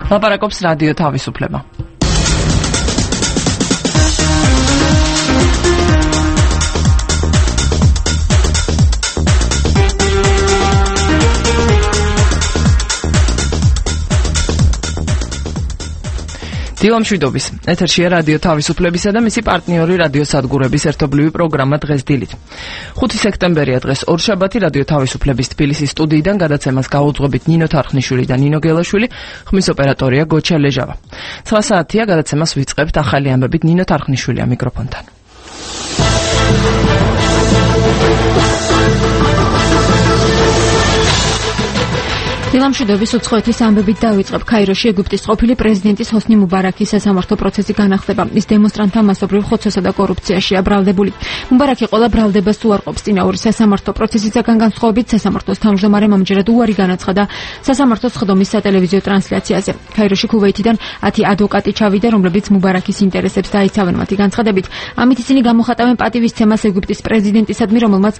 ლაპარაკობს რადიო თავისუფლება. დილამშვიდობის. ეთერშია რადიო თავისუფლებისა და მისი პარტნიორი რადიო სადგურების ერთობლივი პროგრამა დღეს დილით. 5 სექტემბერია დღეს ორშაბათი რადიო თავისუფლების თბილისის სტუდიიდან გადაცემას გაუძღვებით ნინო თარხნიშვილი და ნინო გელაშვილი, ხმის ოპერატორია გოჩა ლეჟავა. 9 საათია გადაცემას ვიწყებთ ახალი ამბებით ნინო თარხნიშვილია მიკროფონთან. დილამშვიდობის უცხოეთის ამბებით დავიწყებ. ქაიროში ეგვიპტის ყოფილი პრეზიდენტის ჰოსნი მუბარაკის სასამართლო პროცესი განახდება. ის დემონსტრანტთა მასობრივ ხოცვასა და კორუფციაშია ბრალდებული. მუბარაკი ყველა ბრალდებას უარყოფს. წინაური სასამართლო პროცესისაგან განსხვავებით სასამართლოს თავმჯდომარემ ამჯერად უარი განაცხადა სასამართლოს სხდომის სატელევიზიო ტრანსლაციაზე. ქაიროში ქუვეითიდან 10 ადვოკატი წავიდა, რომლებიც მუბარაკის ინტერესებს დაიცავენ. მათი განცხადებით, ამით ისინი გამოხატავენ პატივისცემას ეგვიპტის პრეზიდენტისადმი, რომელმაც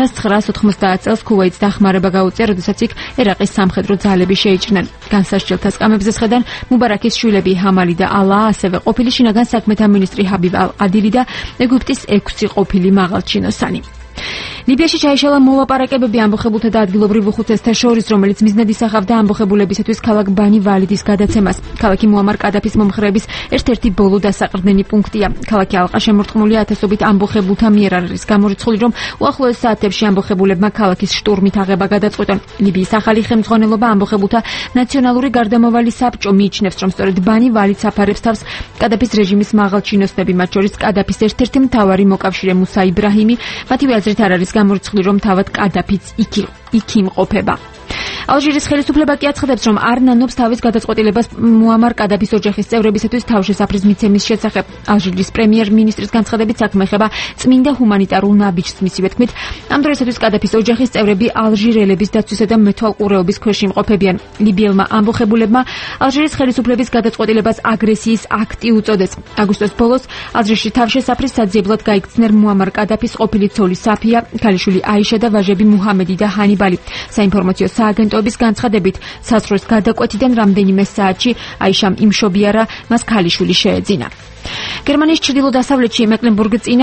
1990 წელს ქუვეითს დახმარება გაუწია, როდესაც იქ ერაყის სამხედრო ძალები შეიჭრნენ. განსასჯელთა სკამებზე შედან მუბარაკის შვილები ჰამალი და ალა, ასევე ყოფილი შინაგან საქმეთა მინისტრი ჰაბიბ ალ-ადილი და ეგვიპტის 6 ყოფილი მაღალჩინოსანი. ლიბიაში ჩაიშალა მოლაპარაკებები ამბოხებულთა და ადგილობრივ უხუცესთა შორის, რომელიც მიზნად ისახავდა ამბოხებულებისათვის ქალაქ ბანი ვალიდის გადაცემას. ქალაქი მუამარ კადაფის მომხრეების ერთ-ერთი ბოლო დასაყრდენი პუნქტია. ქალაქი ალყა შემორტყმულია ათასობით ამბოხებულთა მიერ. არის გამორიცხული, რომ უახლოეს საათებში ამბოხებულებმა ქალაქის შტურმით აღება გადაწყვიტონ. ლიბიის ახალი ხელმძღვანელობა ამბოხებულთა ნაციონალური გარდამავალი საბჭო მიიჩნევს, რომ სწორედ ბანი ვალიდს აფარებს თავს კადაფის რეჟიმის მაღალჩინოსნები, მათ შორის კადაფის ერთ-ერთი მთავარი მოკავშირე მუსა იბრაჰიმი. მათივე აზრით არ არის გამორიცხული, რომ თავად კადაფიც იქ იმყოფება. ალჟირის ხელისუფლება კი აცხადებს, რომ არ ნანობს თავის გადაწყვეტილებას მუამარ კადაფის ოჯახის წევრებისათვის თავშესაფრის მიცემის შესახებ. ალჟირის პრემიერ-მინისტრის განცხადებით საქმე ეხება წმინდა ჰუმანიტარულ ნაბიჯს. მისივე თქმით, ამ დროისათვის კადაფის ოჯახის წევრები ალჟირელების დაცვისა და მეთვალყურეობის ქვეშ იმყოფებიან. ლიბიელმა ამბოხებულებმა ალჟირის ხელისუფლების გადაწყვეტილებას აგრესიის აქტი უწოდეს. აგვისტოს ბოლოს ალჟირში თავშესაფრის საძიებლად გაიქცნენ მუამარ კადაფის ყოფილი ცოლი საფია, ქალიშვილი აიშა და ვაჟები მუჰამედი და ჰანიბალი. საინფორმაციო სააგენტოების განცხადებით, საზღვრის გადაკვეთიდან რამდენიმე საათში აიშამ იმშობიარა, მას ქალიშვილი შეეძინა. გერმანიის ჩრდილო-დასავლეთში მეკლენბურგ-წინა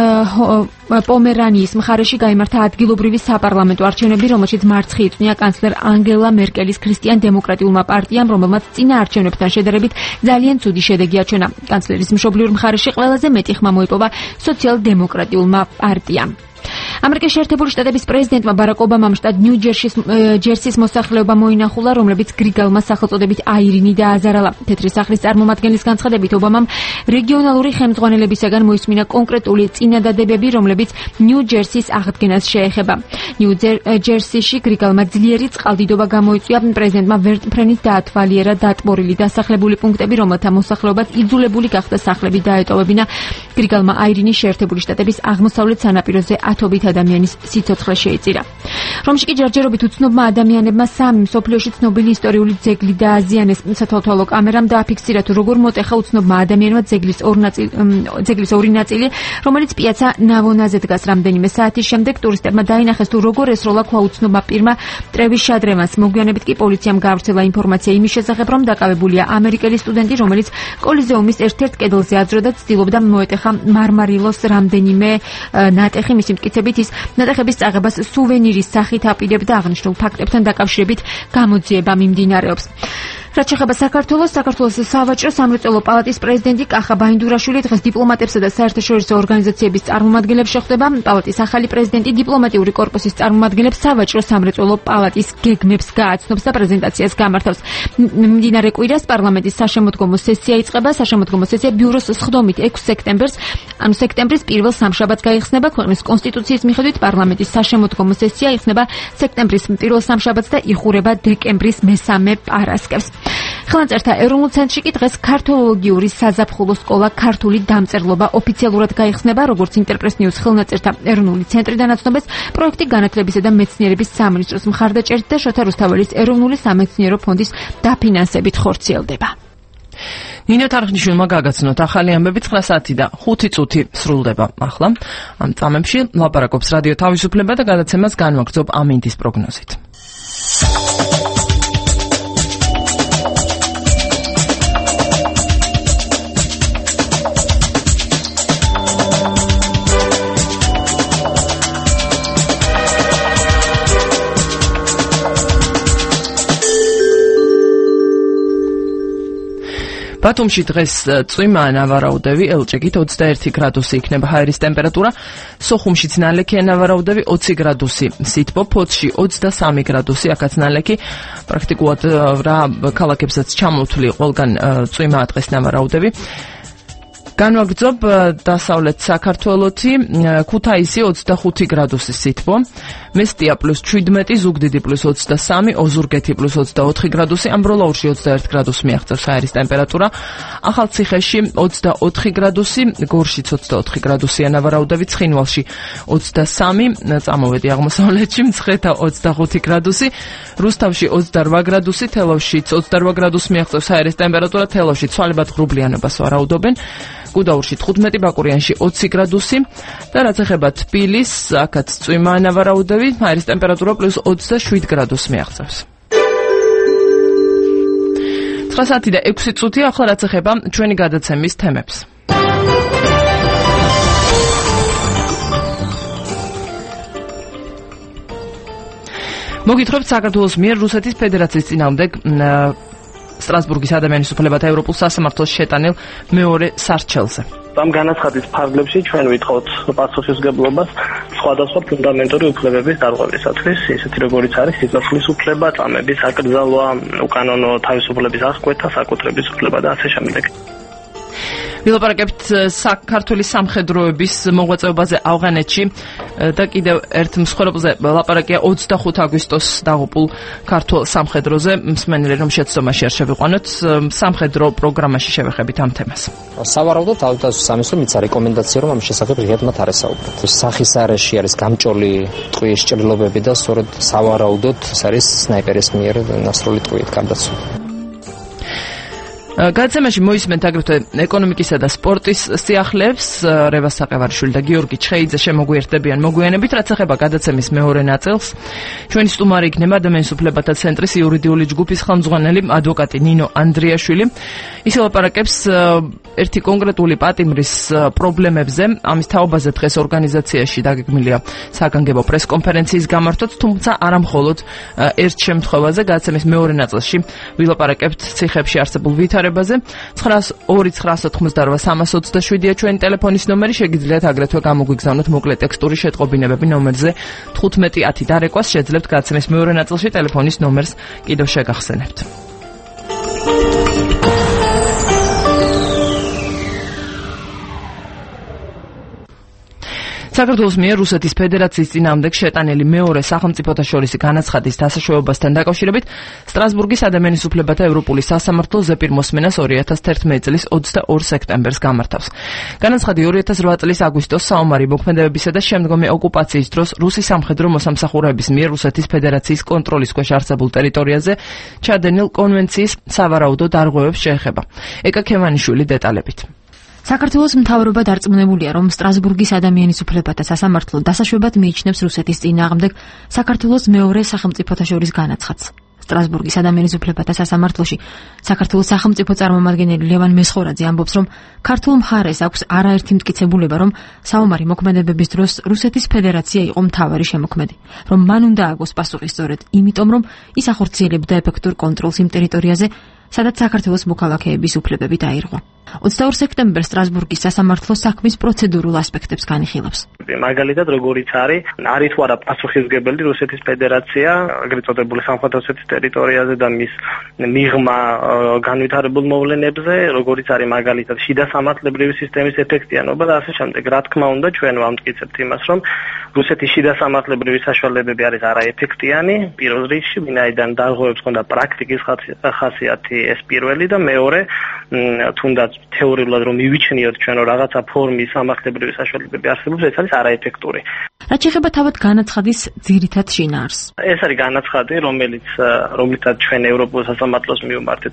პომერანიის მხარეში გაიმართა ადგილობრივი საპარლამენტო არჩევნები, რომელშიც მარცხი იწვნია კანცლერ ანგელა მერკელის ქრისტიან-დემოკრატიულმა პარტიამ, რომელმაც წინა არჩევნებთან შედარებით ძალიან ცუდი შედეგი აჩვენა. კანცლერის მშობლიურ მხარეში ყველაზე მეტი ხმა მოიპოვა სოციალ-დემოკრატიულმა პარტიამ. ამერიკის შეერთებული შტატების პრეზიდენტმა ბარაკ ობამამ შტატ ნიუ-ჯერსის მოსახლეობა მოინახულა, რომლებიც გრიგალმა სახელწოდებით აირინი დააზარალა. თეთრი სახლის წარმომადგენლის განცხადებით, ობამამ რეგიონალური ხელმძღვანელებისაგან მოისმინა კონკრეტული წინადადებები, რომლებიც ნიუ-ჯერსის აღდგენას შეეხება. ნიუ-ჯერსიში გრიგალმა ძლიერი წყალდიდობა გამოიწვია. პრეზიდენტმა ვერტმფრენით დაათვალიერა დატბორილი დასახლებული პუნქტები, რომელთა მოსახლეობაც იძულებული გახდა სახლები დაეტოვებინა. გრიგალმა აირინი შეერთებული შტატების აღმოსავლეთ სანაპიროზე ათობით ადამიანის სიცოცხლე შეიწირა. რომში კი ჯერჯერობით უცნობმა ადამიანებმა 3 მსოფლიოში ცნობილი ისტორიული ძეგლი დააზიანეს. სათვალთვალო კამერამ დააფიქსირა, თუ როგორ მოტეხა უცნობმა ადამიანმა ძეგლის ორი ნაწილი, რომელიც პიაცა ნავონაზე დგას. რამდენიმე საათის შემდეგ ტურისტებმა დაინახეს, თუ როგორ ესროლა ქვა უცნობმა პირმა ტრევის შადრემას. მოგვიანებით კი პოლიციამ გაავრცელა ინფორმაცია იმის შესახებ, რომ დაკავებულია ამერიკელი სტუდენტი, რომელიც კოლიზეუმის ერთ-ერთ კედელზე აძრო და ცდილობდა მოეტეხა მარმარილოს რამდენიმე ნატეხი. მისი მტკიცებით ის ნატეხების წაღებას სუვენირის სახით აპირებდა. აღნიშნულ ფაქტებთან დაკავშირებით გამოძიება მიმდინარეობს. რაც შეეხება საქართველოს სავაჭრო სამრეწველო პალატის პრეზიდენტი კახა ბაინდურაშვილი დღეს დიპლომატებსა და საერთაშორისო ორგანიზაციების წარმომადგენლებს შეხვდება. პალატის ახალი პრეზიდენტი დიპლომატიური კორპუსის წარმომადგენლებს სავაჭრო სამრეწველო პალატის გეგმებს გააცნობს და პრეზენტაციას გამართავს. მიმდინარე კვირას პარლამენტის საშემოდგომო სესია იწყება. საშემოდგომო სესია ბიუროს სხდომით 6 სექტემბერს, ანუ სექტემბრის პირველ სამშაბათს გაიხსნება. ქვეყნის კონსტიტუციის მიხედვით პარლამენტის საშემოდგომო სესია იხსნება სექტემბრის პირველ სამშაბათს და იხურება დეკემბრის მესამე პარასკევს. ხელნაწერთა ეროვნულ ცენტრში კი დღეს ქართოლოგიური საზაფხულო სკოლა ქართული დამწერლობა ოფიციალურად გაიხსნება. როგორც ინტერპრეს ნიუს ხელნაწერთა ეროვნული ცენტრიდან აცნობს, პროექტი განათლებისა და მეცნიერების სამინისტროს მხარდაჭერით და შოთა რუსთაველის ეროვნული სამეცნიერო ფონდის დაფინანსებით ხორციელდება. ნინო თარხნიშვილმა გაგაცნოთ ახალი ამბები 9 საათი და 5 წუთი სრულდება ახლა. ამ წამებში ლაპარაკობს რადიო თავისუფლება და გადაცემას განვაგრძობ ამინდის პროგნოზით. ბათუმში დღეს წვიმა ნავარაუდები, ელჭეგით 21 გრადუსი იქნება ჰაერის ტემპერატურა, სოხუმშიც ნალექია ნავარაუდები 20 გრადუსი, სითბო, ფოთში 23 გრადუსი, აქაც ნალექი, პრაქტიკულად რა ქალაქებსაც ჩამოთვლი ყველგან წვიმა დღეს ნავარაუდები. განვაგრძობ დასავლეთ საქართველოში, ქუთაისი 25 გრადუსი სითბო, მესტია +17, ზუგდიდი +23, ოზურგეთი +24 გრადუსი, ამბროლაურში 21 გრადუსი მიაღწევს ჰაერის ტემპერატურა, ახალციხეში 24 გრადუსი, გორშიც 24 გრადუსია ნავარაუდები, ცხინვალში 23, წამოვედი აღმოსავლეთში, მცხეთა 25 გრადუსი, რუსთავში 28 გრადუსი, თელავშიც 28 გრადუსი მიაღწევს ჰაერის ტემპერატურა, თელავში ცვალებად ღრუბლიანობას ვარაუდობენ. გუდაურში 15, ბაკურიანში 20 გრადუსი და რაც ეხება თბილისს, აქაც წვიმა ნავარაუდები, ჰაერის ტემპერატურა +27 გრადუსს მიაღწევს. 9 საათი და 6 წუთი, ახლა რაც ეხება ჩვენი გადაცემის თემებს. მოგითხრობთ საქართველოს მიერ რუსეთის ფედერაციის წინააღმდეგ სტრასბურგის ადამიანის უფლებათა ევროპულ სასამართლოს შეტანილ მეორე სარჩელზე. ამ განაცხადის ფარგლებში ჩვენ ვითხოვთ პასუხისმგებლობას სხვადასხვა ფუნდამენტური უფლებების დარღვევისათვის, ისეთი როგორიც არის სიცოცხლის უფლება, წამების აკრძალვა, უკანონო თავისუფლების აღკვეთა, საკუთრების უფლება და ასე შემდეგ. ვილაპარაკებთ საქართველოს სამხედროების მოღვაწეობაზე ავღანეთში და კიდევ ერთ მსხვერპლზე ლაპარაკია 25 აგვისტოს დაღუპულ ქართულ სამხედროზე. მსმენელი რომ შეცდომაში არ შევიყვანოთ, სამხედრო პროგრამაში შევეხებით ამ თემას. სავარაუდოდ თავდაცვის სამინისტრომ მიცა რეკომენდაცია, რომ ამ შესახებ ღიად მათ არ ესაუბროთ. სახის არეში არის გამჭოლი ტყუის ჭრილობები და სწორედ სავარაუდოდ ეს არის სნაიპერის მიერ ნასროლი ტყუით გარდაცვლილი. გადაცემაში მოისმენთ აგრეთვე ეკონომიკისა და სპორტის სიახლეებს, რევას საყევარიშვილი და გიორგი ჩხეიძე შემოგვიერთდებიან მოგვიანებით, რაც ეხება გადაცემის მეორე ნაწილს. ჩვენი სტუმარი იქნება ადამიანის უფლებათა ცენტრის იურიდიული ჯგუფის ხელმძღვანელი ადვოკატი ნინო ანდრიაშვილი. ის ელაპარაკებს ერთი კონკრეტული პატიმრის პრობლემებზე, ამის თაობაზე დღეს ორგანიზაციაში დაგეგმილია საგანგებო პრესკონფერენციის გამართვაც, თუმცა არა მხოლოდ ერთ შემთხვევაზე. გადაცემის მეორე ნაწილში ვილაპარაკებთ ციხეებში არსებულ ვითარებაზე. 92988 ჩვენი ტელეფონის ნომერი, შეგიძლიათ აგრეთვე გამოგვიგზავნოთ მოკლე ტექსტური შეტყობინებები ნომერზე 1510 დარეკვას შეძლებთ გადაცემის მეორე ნაწილში ტელეფონის ნომერს კიდევ შეგახსენებთ. საქართველოს მიერ რუსეთის ფედერაციის წინააღმდეგ შეტანილი მეორე სახელმწიფოთა შორისი განაცხადის დასაშვებასთან დაკავშირებით სტრასბურგის ადამიანის უფლებათა ევროპული სასამართლო ზეპირ მოსმენას 2011 წლის 22 სექტემბერს გამართავს. განაცხადი 2008 წლის აგვისტოს საომარი მოქმედებებისა და შემდგომი ოკუპაციის დროს რუსი სამხედრო მოსამსახურეების მიერ რუსეთის ფედერაციის კონტროლის ქვეშ არსებულ ტერიტორიაზე ჩადენილ კონვენციის სავარაუდო დარღვევებს შეეხება. ეკა ქემანიშვილი დეტალებით. საქართველოს მთავრობა დარწმუნებულია, რომ სტრასბურგის ადამიანის უფლებათა სასამართლო დასაშვებად მიიჩნევს რუსეთის წინააღმდეგ საქართველოს მეორე სახელმწიფოთა შორის განაცხადს. სტრასბურგის ადამიანის უფლებათა სასამართლოში საქართველოს სახელმწიფო წარმომადგენელი ლევან მესხორაძე ამბობს, რომ ქართულ მხარეს აქვს არაერთი მტკიცებულება, რომ საომარი მოქმედებების დროს რუსეთის ფედერაცია იყო მთავარი შემოქმედი, რომ მან უნდა აგოს პასუხი სწორედ იმიტომ, რომ ის ახორციელებდა ეფექტურ კონტროლს იმ ტერიტორიაზე, სადაც საქართველოს მოქალაქეების უფლებები დაირღვა. 22 სექტემბერს სტრასბურგის სასამართლო საქმის პროცედურულ ასპექტებს განიხილავს. მაგალითად, როგორიც არის თუ არა პასუხისმგებელი რუსეთის ფედერაცია, აგრეთ წოდებული სამხრეთ ოსეთის ტერიტორიაზე და მის მიღმა განვითარებულ მოვლენებზე, როგორიც არის მაგალითად შიდა სამართლებრივი სისტემის ეფექტიანობა და ასე შემდეგ. რა თქმა უნდა, ჩვენ ვამტკიცებთ იმას, რომ რუსეთის შიდა სამართლებრივი საშუალებები არის არაეფექტიანი, პირველ რიგში, ვინაიდან დარღვევებს ჰქონდა პრაქტიკის ხასიათი ეს პირველი და მეორე, თუნდაც თეორიულად რომ მივიჩნიოთ ჩვენ რომ რაღაცა ფორმის სამართლებრივი საშუალებები არსებობს, ეს არის არაეფექტური. რაც შეეხება თავად განაცხადის ძირითად შინაარსს. ეს არის განაცხადი, რომლითაც ჩვენ ევროპულ სასამართლოს მივმართეთ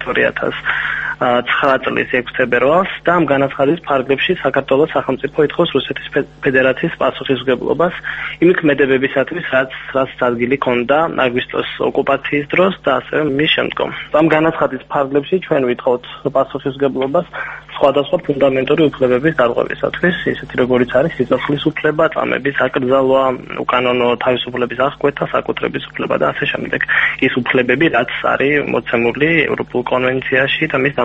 2009 წლის 6 თებერვალს და ამ განაცხადის ფარგლებში საქართველოს სახელმწიფო ითხოვს რუსეთის ფედერაციის პასუხისმგებლობას იმ ქმედებებისათვის, რაც ადგილი ჰქონდა აგვისტოს ოკუპაციის დროს და ასევე მის შემდგომ. ამ განაცხადის ფარგლებში ჩვენ ვითხოვთ პასუხისმგებლობას სხვადასხვა ფუნდამენტური უფლებების დარღვევისათვის, ისეთი როგორიც არის სიცოცხლის უფლება, წამების აკრძალვა, უკანონო თავისუფლების აღკვეთა, საკუთრების უფლება და ასე შემდეგ. ის უფლებები, რაც არის მოცემული ევროპულ კონვენციაში და მის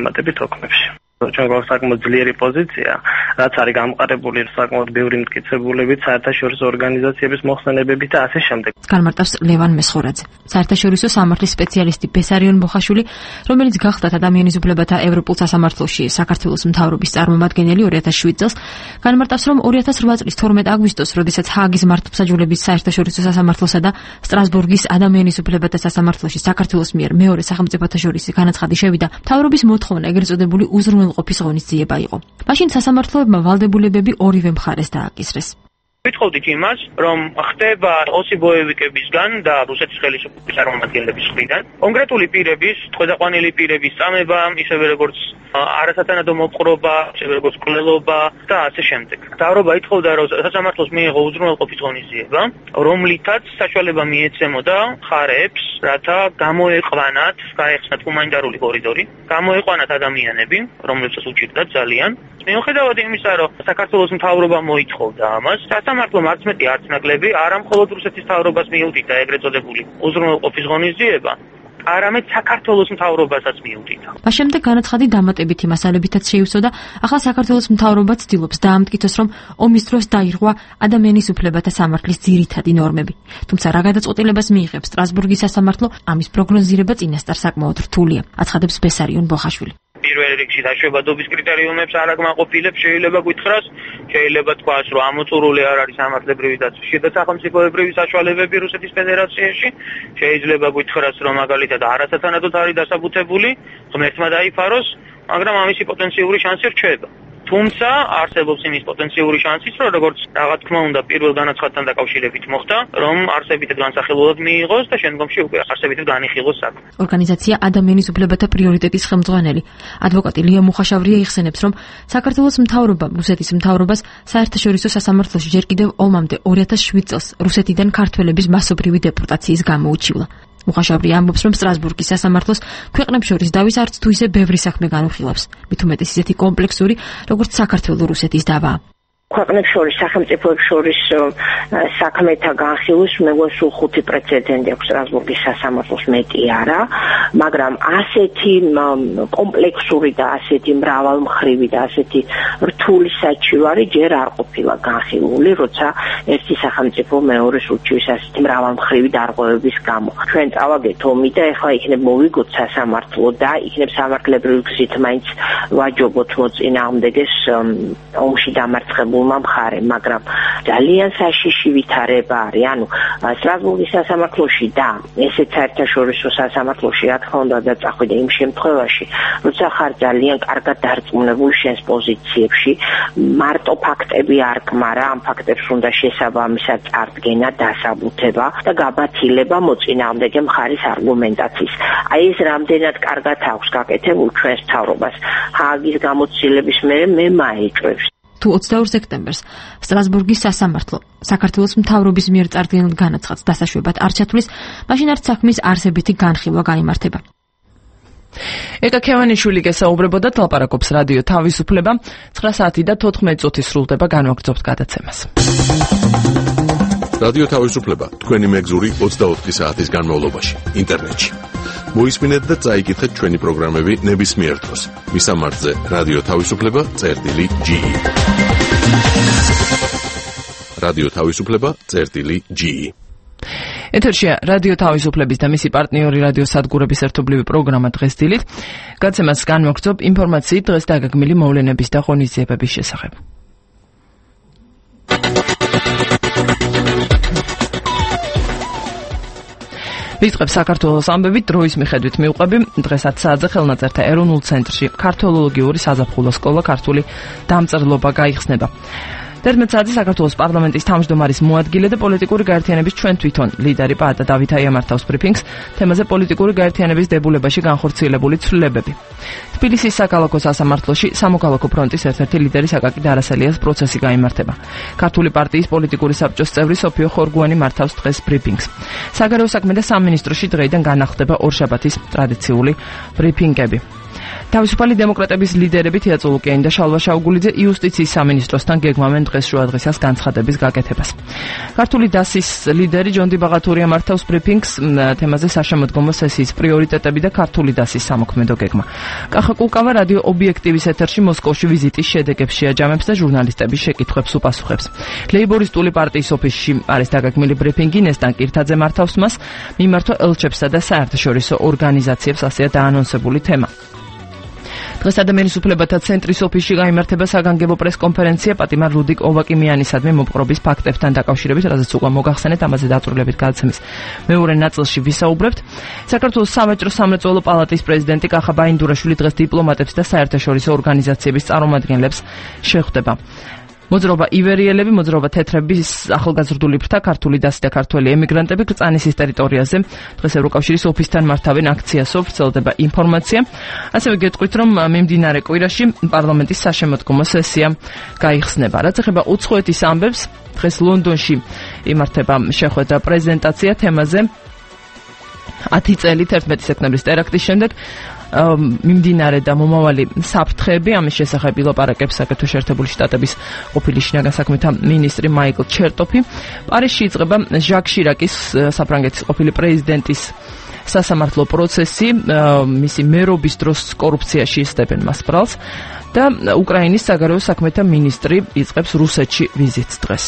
დამატებით ოქმებში. ჩვენ გვაქვს საკმაოდ ძლიერი პოზიცია, რაც არის გამყარებული საკმაოდ ბევრი მტკიცებულებით, საერთაშორისო ორგანიზაციების მოხსენებებით და ასე შემდეგ. განმარტავს ლევან მესხორაძე, საერთაშორისო სამართლის სპეციალისტი ბესარიონ ბოხაშვილი, რომელიც გახდათ ადამიანის უფლებათა ევროპულ სასამართლოში საქართველოს მთავრობის წარმომადგენელი 2007 წელს, განმარტავს, რომ 2008 წლის 12 აგვისტოს, როდესაც ჰააგის მართლმსაჯულების საერთაშორისო სასამართლოსა და სტრასბურგის ადამიანის უფლებათა სასამართლოში საქართველოს მიერ მეორე სახელმწიფოთა შორის განაცხადი შევიდა, მთავრობის მოთხოვნა ეგრეთ წოდებული უზრუნველყოფის ღონისძიება იყო. მაშინ სასამართლოებმა ვალდებულებები ორივე მხარეს დააკისრეს. ვიტყოდით იმას, რომ ხდება ოსი ბოევიკებისგან და რუსეთის ხელისუფლების წარმომადგენლების მხრიდან კონკრეტული პირების, თქვენაყვანილი პირების წამება, ისევე როგორც არასათანადო მოპყრობა, ისევე როგორც კვლელობა და ასე შემდეგ. მთავრობა ითხოვდა, რომ სასამართლოს მიიღო უზრუნველყოფის ღონისძიება, რომლითაც საშუალება მიეცემოდა მხარეებს, რათა გამოეყვანათ, გაეხსნათ ჰუმანიტარული კორიდორი, გამოეყვანათ ადამიანები, რომლებსაც უჭირდათ ძალიან. მიუხედავად იმისა, რომ საქართველოს მთავრობა მოითხოვდა ამას, სასამართლომ არც მეტი არც ნაკლები არა მხოლოდ რუსეთის მთავრობას მიუთითა ეგრეთ წოდებული უზრუნველყოფის ღონისძიება, არამედ საქართველოს მთავრობასაც მიუთითა. მას შემდეგ განაცხადი დამატებითი მასალებითაც შეივსო და ახლა საქართველოს მთავრობა ცდილობს დაამტკიცოს, რომ ომის დროს დაირღვა ადამიანის უფლებათა სამართლის ძირითადი ნორმები. თუმცა რა გადაწყვეტილებას მიიღებს სტრასბურგის სასამართლო, ამის პროგნოზირება წინასწარ საკმაოდ რთულია, აცხადებს ბესარიონ ბოხაშვილი. პირველ რიგში დაშვებადობის კრიტერიუმებს არ აკმაყოფილებს, შეიძლება გითხრას, შეიძლება თქვას, რომ ამოწურული არ არის სამართლებრივი დაცვის და სახელმწიფოებრივი საშუალებები რუსეთის ფედერაციაში, შეიძლება გითხრას, რომ მაგალითად არასათანადოდ არის დასაბუთებული, ღმერთმა დაიფაროს, მაგრამ ამისი პოტენციური შანსი რჩება. თუმცა არსებობს იმის პოტენციური შანსიც, რომ როგორც რაღაც თქმა უნდა პირველ განაცხადთან დაკავშირებით მოხდა, რომ არსებითად განსახილველად მიიღოს და შემდგომში უკვე არსებითად განიხილოს საქმე. ორგანიზაცია ადამიანის უფლებათა პრიორიტეტის ხელმძღვანელი ადვოკატი ლია მუხაშავრია იხსენებს, რომ საქართველოს მთავრობამ რუსეთის მთავრობას საერთაშორისო სასამართლოში ჯერ კიდევ ომამდე 2007 წელს რუსეთიდან ქართველების მასობრივი დეპორტაციის გამო უჩივლა. მუხაშავრია ამბობს, რომ სტრასბურგის სასამართლოს ქვეყნებს შორის დავის არც თუ ისე ბევრი საქმე განუხილავს, მით უმეტეს ისეთი კომპლექსური, როგორც საქართველო-რუსეთის დავა. ქვეყნებს შორის, სახელმწიფოებს შორის საქმეთა განხილვის მეგონი სულ 5 პრეცედენტი აქვს სტრასბურგის სასამართლოს, მეტი არა, მაგრამ ასეთი კომპლექსური და ასეთი მრავალმხრივი და ასეთი რთული საჩივარი ჯერ არ ყოფილა განხილული, როცა ერთი სახელმწიფო მეორეს უჩივის ასეთი მრავალმხრივი დარღვევების გამო. ჩვენ წავაგეთ ომი და ეხლა იქნებ მოვიგოთ სასამართლო და იქნებ სამართლებრივი გზით მაინც ვაჯობოთ მოწინააღმდეგეს ომში დამარცხებულ მხარე, მაგრამ ძალიან საშიში ვითარება არის. ანუ სტრასბურგის სასამართლოში და ესეც საერთაშორისო სასამართლოში, რა თქმა უნდა, დაწახვიდა იმ შემთხვევაში, როცა ხარ ძალიან კარგად დარწმუნებული შენს პოზიციებში, მარტო ფაქტები არ კმარა, ამ ფაქტებს უნდა შესაბამისად წარდგენა, დასაბუთება და გაბათილება მოწინააღმდეგე მხარის არგუმენტაციის. აი ეს რამდენად კარგად აქვს გაკეთებულ ჩვენს მთავრობას. ჰააგის გამოცდილების მერე მე მაეჭვებს. თუ 22 სექტემბერს სტრასბურგის სასამართლო საქართველოს მთავრობის მიერ წარდგენილ განაცხადს დასაშვებად არ ჩათვლის, მაშინ არც საქმის არსებითი განხილვა გაიმართება. ეკა ქევანიშვილი გესაუბრებოდა, ლაპარაკობს რადიო თავისუფლება, 9 საათი და 14 წუთი სრულდება, განვაგრძობთ გადაცემას. რადიო თავისუფლება, თქვენი მეგზური 24 საათის განმავლობაში, ინტერნეტში. მოისმინეთ და წაიკითხეთ ჩვენი პროგრამები ნებისმიერ დროს. მისამართზე რადიო თავისუფლება.ge. რადიო თავისუფლება.ge. ეთერშია რადიო თავისუფლების და მისი პარტნიორი რადიო სადგურების ერთობლივი პროგრამა დღეს დილით. გაცემას განვაგრძობ ინფორმაციით დღეს დაგეგმილი მოვლენების და ღონისძიებების შესახებ. ვიწყებ საქართველოს ამბებით, დროის მიხედვით მივყვები დღეს 10 საათზე ხელნაწერთა ეროვნულ ცენტრში ქართოლოგიური საზაფხულო სკოლა ქართული დამწერლობა გაიხსნება. 11 საათზე საქართველოს პარლამენტის თავმჯდომარის მოადგილე და პოლიტიკური გაერთიანების ჩვენ თვითონ ლიდერი პაატა დავით აიამართავს ბრიფინგს თემაზე პოლიტიკური გაერთიანების დებულებაში განხორციელებული ცვლილებები. თბილისის საქალაქო სასამართლოში სამოქალაქო ფრონტის ერთ-ერთი ლიდერი აკაკი დარასელიას პროცესი გაიმართება. ქართული პარტიის პოლიტიკური საბჭოს წევრი სოფიო ხორგუანი მართავს დღეს ბრიფინგს. საგარეო საქმეთა სამინისტროში დღეიდან განახლდება ორშაბათის ტრადიციული ბრიფინგები. თავისუფალი დემოკრატების ლიდერები თია წულუკიანი და შალვა შაუგულიძე იუსტიციის სამინისტროსთან გეგმავენ დღეს შუადღისას განცხადების გაკეთებას. ქართული დასის ლიდერი ჯონდი ბაღათურია მართავს ბრიფინგს თემაზე საშემოდგომო სესიის პრიორიტეტები და ქართული დასის სამოქმედო გეგმა. კახა კულკავა რადიო ობიექტივის ეთერში მოსკოვში ვიზიტის შედეგებს შეაჯამებს და ჟურნალისტების შეკითხვებს უპასუხებს. ლეიბორისტული პარტიის ოფისში არის დაგეგმილი ბრიფინგი, ნესტან კირთაძე მართავს მას, მიმართვა ელჩებსა და საერთაშორისო ორგანიზაციებს, ასეა დაანონსებული თემა. დღეს ადამიანის უფლებათა ცენტრის ოფისში გაიმართება საგანგებო პრესკონფერენცია პატიმარ რუდიკ ოვაკიმიანისადმი მოპყრობის ფაქტებთან დაკავშირებით, რაზეც უკვე მოგახსენეთ, ამაზე დაწვრილებით გადაცემის მეორე ნაწილში ვისაუბრებთ. საქართველოს სავაჭრო სამრეწველო პალატის პრეზიდენტი კახა ბაინდურაშვილი დღეს დიპლომატებს და საერთაშორისო ორგანიზაციების წარმომადგენლებს შეხვდება. მოძრაობა ივერიელები, მოძრაობა თეთრების ახალგაზრდული ფრთა, ქართული დასი და ქართველი ემიგრანტები კრწანისის ტერიტორიაზე დღეს ევროკავშირის ოფისთან მართავენ აქციასო, ვრცელდება ინფორმაცია. ასევე გეტყვით, რომ მიმდინარე კვირაში პარლამენტის საშემოდგომო სესია გაიხსნება. რაც ეხება უცხოეთის ამბებს, დღეს ლონდონში იმართება შეხვედრა პრეზენტაცია თემაზე 10 წელი 11 სექტემბრის ტერაქტის შემდეგ მიმდინარე და მომავალი საფრთხეები, ამის შესახებ ილაპარაკებს საქართველოს შეერთებული შტატების ყოფილი შინაგან საქმეთა მინისტრი მაიკლ ჩერტოფი. პარიზში იწყება ჟაკ შირაკის, საფრანგეთის ყოფილი პრეზიდენტის სასამართლო პროცესი, მისი მერობის დროს კორუფციაში ისტებენ მას ბრალს და უკრაინის საგარეო საქმეთა მინისტრი იწყებს რუსეთში ვიზიტს დღეს.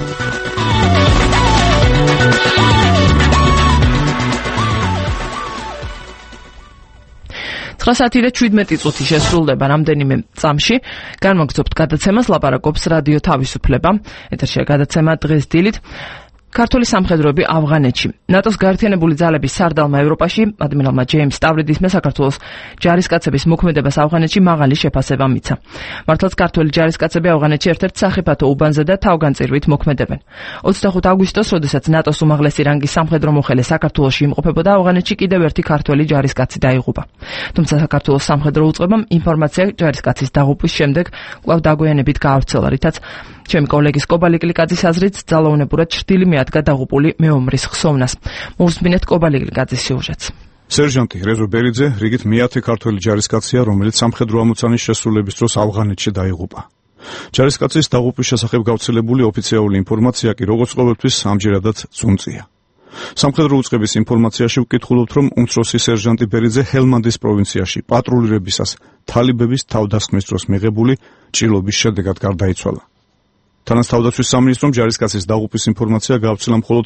9:17 წუთი შესრულდება რამდენიმე წამში. განმოგცობთ გადაცემას, ლაპარაკობს რადიო თავისუფლება. ეთერშია გადაცემა დღეს დილით. ქართული სამხედროები ავღანეთში. ნატოს გაერთიანებული ძალების სარდალმა ევროპაში, ადმირალმა ჯეიმს სტავრიდისმა საქართველოს ჯარისკაცების მოქმედებას ავღანეთში მაღალი შეფასება მიცა. მართლაც ქართველი ჯარისკაცები ავღანეთში ერთ-ერთ სახიფათო უბანზე და თავგანწირვით მოქმედებენ. 25 აგვისტოს, როდესაც ნატოს უმაღლესი რანგის სამხედრო მოხელე საქართველოში იმყოფებოდა, ავღანეთში კიდევ ერთი ქართველი ჯარისკაცი დაიღუპა. თუმცა საქართველოს სამხედრო უწყებამ ინფორმაცია ჯარისკაცის დაღუპვის შემდეგ კვლავ დაგვიანებით გაავრცელა, რითაც ჩემი კოლეგის კობალი კლიკაძის აზრით ძალაუნებურად ჩრდილი მიადგა დაღუპული მეომრის ხსოვნას. მოусმინეთ კობალი კლიკაძის სიუჟეტს. სერჟანტი რეზო ბერიძე რიგით მე-10 ქართველი ჯარისკაცია, რომელიც სამხედრო ამოცანის შესრულების დროს ავღანეთში დაიღუპა. ჯარისკაცის დაღუპვის შესახებ გავრცელებული ოფიციალური ინფორმაცია კი როგორც ყოველთვის ამჯერადაც ძუნწია. სამხედრო უწყების ინფორმაციაში ვკითხულობთ, რომ უმცროსი სერჟანტი ბერიძე ჰელმანდის პროვინციაში პატრულირებისას თალიბების თავდასხმის დროს მიღებული ჭრილობის შედეგად გარდაიცვალა. თანაც თავდაცვის სამინისტრომ ჯარისკაცის დაღუპვის ინფორმაცია გავრცელა მხოლოდ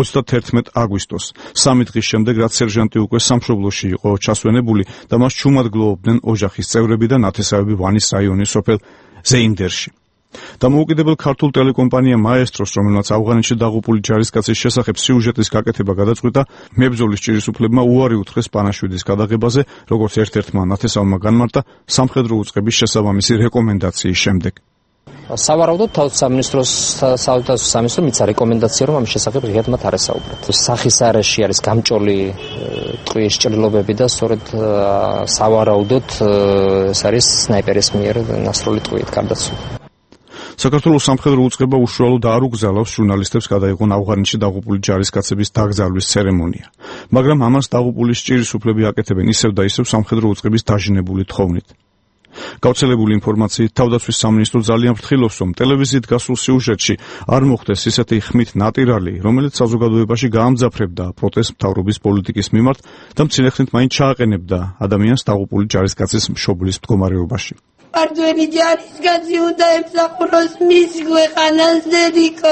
31 აგვისტოს, 3 დღის შემდეგ, რაც სერჟანტი უკვე სამშობლოში იყო ჩასვენებული და მას ჩუმად გლოვობდნენ ოჯახის წევრები და ნათესავები ვანის რაიონის სოფელ ზეინდერში. დამოუკიდებელ ქართულ ტელეკომპანია მაესტროს, რომელმაც ავღანეთში დაღუპული ჯარისკაცის შესახებ სიუჟეტის გაკეთება გადაწყვიტა, მებრძოლის ჭირისუფლებმა უარი უთხრეს პანაშვიდის გადაღებაზე, როგორც ერთ-ერთმა ნათესავმა განმარტა სამხედრო უწყების შესაბამისი რეკომენდაციის შემდეგ. სავარაუდოდ თავდაცვის სამინისტრო მიცა რეკომენდაცია, რომ ამის შესახებ ღიად მათ არ ესაუბრათ. სახის არეში არის გამჭოლი ტყუის ჭრილობები და სწორედ სავარაუდოდ ეს არის სნაიპერის მიერ ნასროლი ტყუით გარდაცვლილი. საქართველოს სამხედრო უწყება უშუალოდ არ უგზავნოს ჟურნალისტებს გადაიღონ ავღანეთში დაღუპული ჯარისკაცების დაკრძალვის ცერემონია, მაგრამ ამას დაღუპულის ჭირისუფლები აკეთებენ ისევ და ისევ სამხედრო უწყების დაჟინებული თხოვნით. გავრცელებული ინფორმაციით თავდაცვის სამინისტრო ძალიან ფრთხილობს, რომ ტელევიზიით გასულ სიუჟეტში არ მოხდეს ისეთი ხმით ნატირალი, რომელიც საზოგადოებაში გაამძაფრებდა პროტესტ მთავრობის პოლიტიკის მიმართ და მცირეხნით მაინც ჩააყენებდა ადამიანს დაღუპული ჯარისკაცის მშობლის მდგომარეობაში. ქართველი ჯარისკაცი უნდა ემსახუროს მის ქვეყანას დედიკო.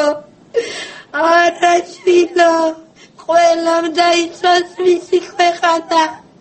არაშვილო, ყველამ დაიცვას მისი ქვეყანა.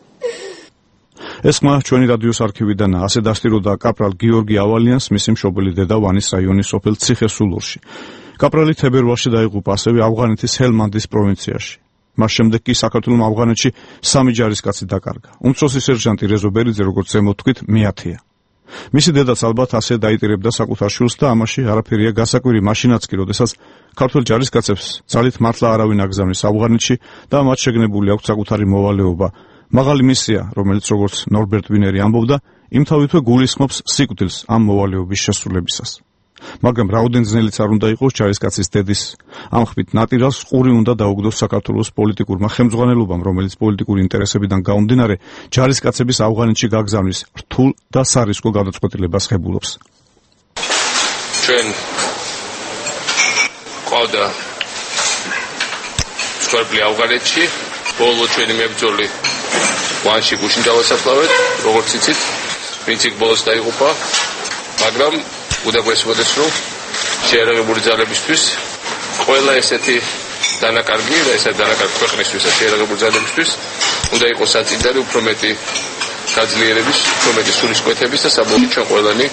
ეს ხმა ჩვენი რადიოს არქივიდან ასე დასტიროდა კაპრალ გიორგი ავალიანს, მისი მშობელი დედა ვანის რაიონის სოფელ ციხესულურში. კაპრალი თებერვალში დაიღუპა ასევე ავღანეთის ჰელმანდის პროვინციაში. მას შემდეგ კი საქართველოს ავღანეთში 3 ჯარისკაცი დაკარგა. უმცროსი სერჟანტი რეზო ბერიძე, როგორც ზემოთ თქვით, მე-10-ია. მისი დედაც ალბათ ასე დაიტირებდა საკუთარ შვილს და ამაში არაფერია გასაკვირი მაშინაც კი, როდესაც ქართველ ჯარისკაცებს ძალით მართლა არავინ აგზავნის ავღანეთში და მათ შეგნებული აქვს საკუთარი მოვალეობა. მაღალი მისია, რომელიც როგორც ნორბერტ ვინერი ამბობდა, იმთავითვე გულისხმობს სიკვდილს ამ მოვალეობის შესრულებისას. მაგრამ რაოდენ ძნელიც არ უნდა იყოს ჯარისკაცის დედის ამხმით ნატირალს ყური უნდა დაუგდოს საქართველოს პოლიტიკურმა ხელმძღვანელობამ, რომელიც პოლიტიკური ინტერესებიდან გამომდინარე ჯარისკაცების ავღანეთში გაგზავნის რთულ და სარისკო გადაწყვეტილებას ღებულობს. ჩვენ ყავდა სკორპლი ავღანეთში, ბოლო ჩვენი მებრძოლი ვანში გუშინ დავასაფლავეთ, როგორც იცით, ვინც იქ ბოლოს დაიღუპა, მაგრამ უდაგვესმოდეს, რომ შეერაღებული ძალებისთვის ყველა ესეთი დანაკარგი და ესეთი დანაკარგი ქვეყნისთვის და შეერაღებული ძალებისთვის უნდა იყოს საწინდარი უფრო მეტი გაძლიერების, უფრო მეტი სულისკვეთების და საბოლოოდ ჩვენ ყველანი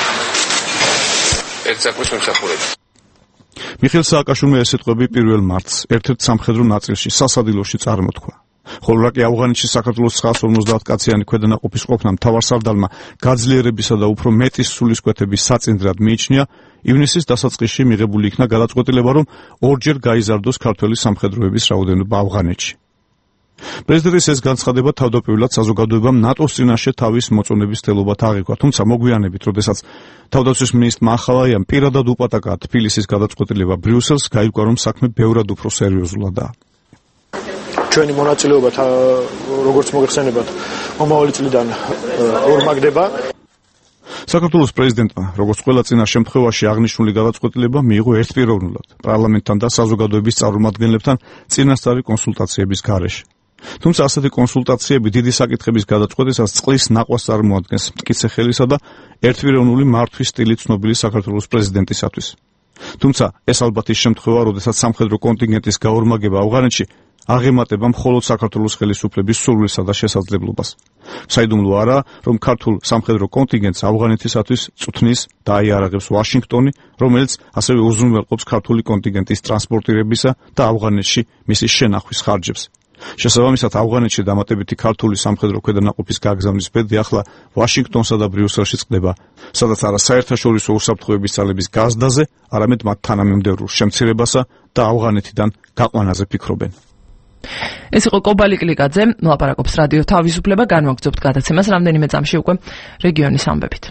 ერთ საქმეს ვიმსახურებთ. მიხეილ სააკაშვილმა ეს სიტყვები 1 მარტს ერთ-ერთ სამხედრო ნაწილში სასადილოში წარმოთქვა. ხოლო რაკი ავღანეთში საქართველოს 950 კაციანი ქვედანაყოფის ყოფნა მთავარსარდალმა გაძლიერებისა და უფრო მეტის სულისკვეთების საწინდრად მიიჩნია, ივნისის დასაწყისში მიღებული იქნა გადაწყვეტილება, რომ ორჯერ გაიზარდოს ქართველი სამხედროების რაოდენობა ავღანეთში. პრეზიდენტის ეს განცხადება თავდაპირველად საზოგადოებამ ნატოს წინაშე თავის მოწონების თელობად აღიქვა, თუმცა მოგვიანებით, როდესაც თავდაცვის მინისტრმა ახალაიამ პირადად უპატაკა თბილისის გადაწყვეტილება ბრიუსელს, გაირკვა, რომ საქმე ბევრად უფრო სერიოზულადაა. ჩვენი მონაწილეობა როგორც მოგეხსენებათ მომავალი წლიდან ორმაგდება. საქართველოს პრეზიდენტმა, როგორც ყველა წინა შემთხვევაში აღნიშნული გადაწყვეტილება მიიღო ერთპიროვნულად პარლამენტთან და საზოგადოების წარმომადგენლებთან წინასწარი კონსულტაციების გარეშე. თუმცა ასეთი კონსულტაციები დიდი საკითხების გადაწყვეტისას წყლის ნაყვას წარმოადგენს მტკიცე ხელისა და ერთპიროვნული მართვის სტილით ცნობილი საქართველოს პრეზიდენტისათვის. თუმცა ეს ალბათ ის შემთხვევა, როდესაც სამხედრო კონტინგენტის გაორმაგება ავღანეთში აღემატება მხოლოდ საქართველოს ხელისუფლების სურვილსა და შესაძლებლობას. საიდუმლო არა, რომ ქართულ სამხედრო კონტინგენტს ავღანეთისათვის წვთნის და აიარაღებს ვაშინგტონი, რომელიც ასევე უზრუნველყოფს ქართული კონტინგენტის ტრანსპორტირებისა და ავღანეთში მისი შენახვის ხარჯებს. შესაბამისად, ავღანეთში დამატებითი ქართული სამხედრო ქვედანაყოფის გაგზავნის ბედი ახლა ვაშინგტონსა და ბრიუსელში წყდება, სადაც არა საერთაშორისო უსაფრთხოების ძალების გაზრდაზე, არამედ მათ თანამემდევრულ შემცირებასა და ავღანეთიდან გაყვანაზე ფიქრობენ. ეს იყო კობალი კლიკაძე, ლაპარაკობს რადიო თავისუფლება, განვაგრძობთ გადაცემას რამდენიმე წამში უკვე რეგიონის ამბებით.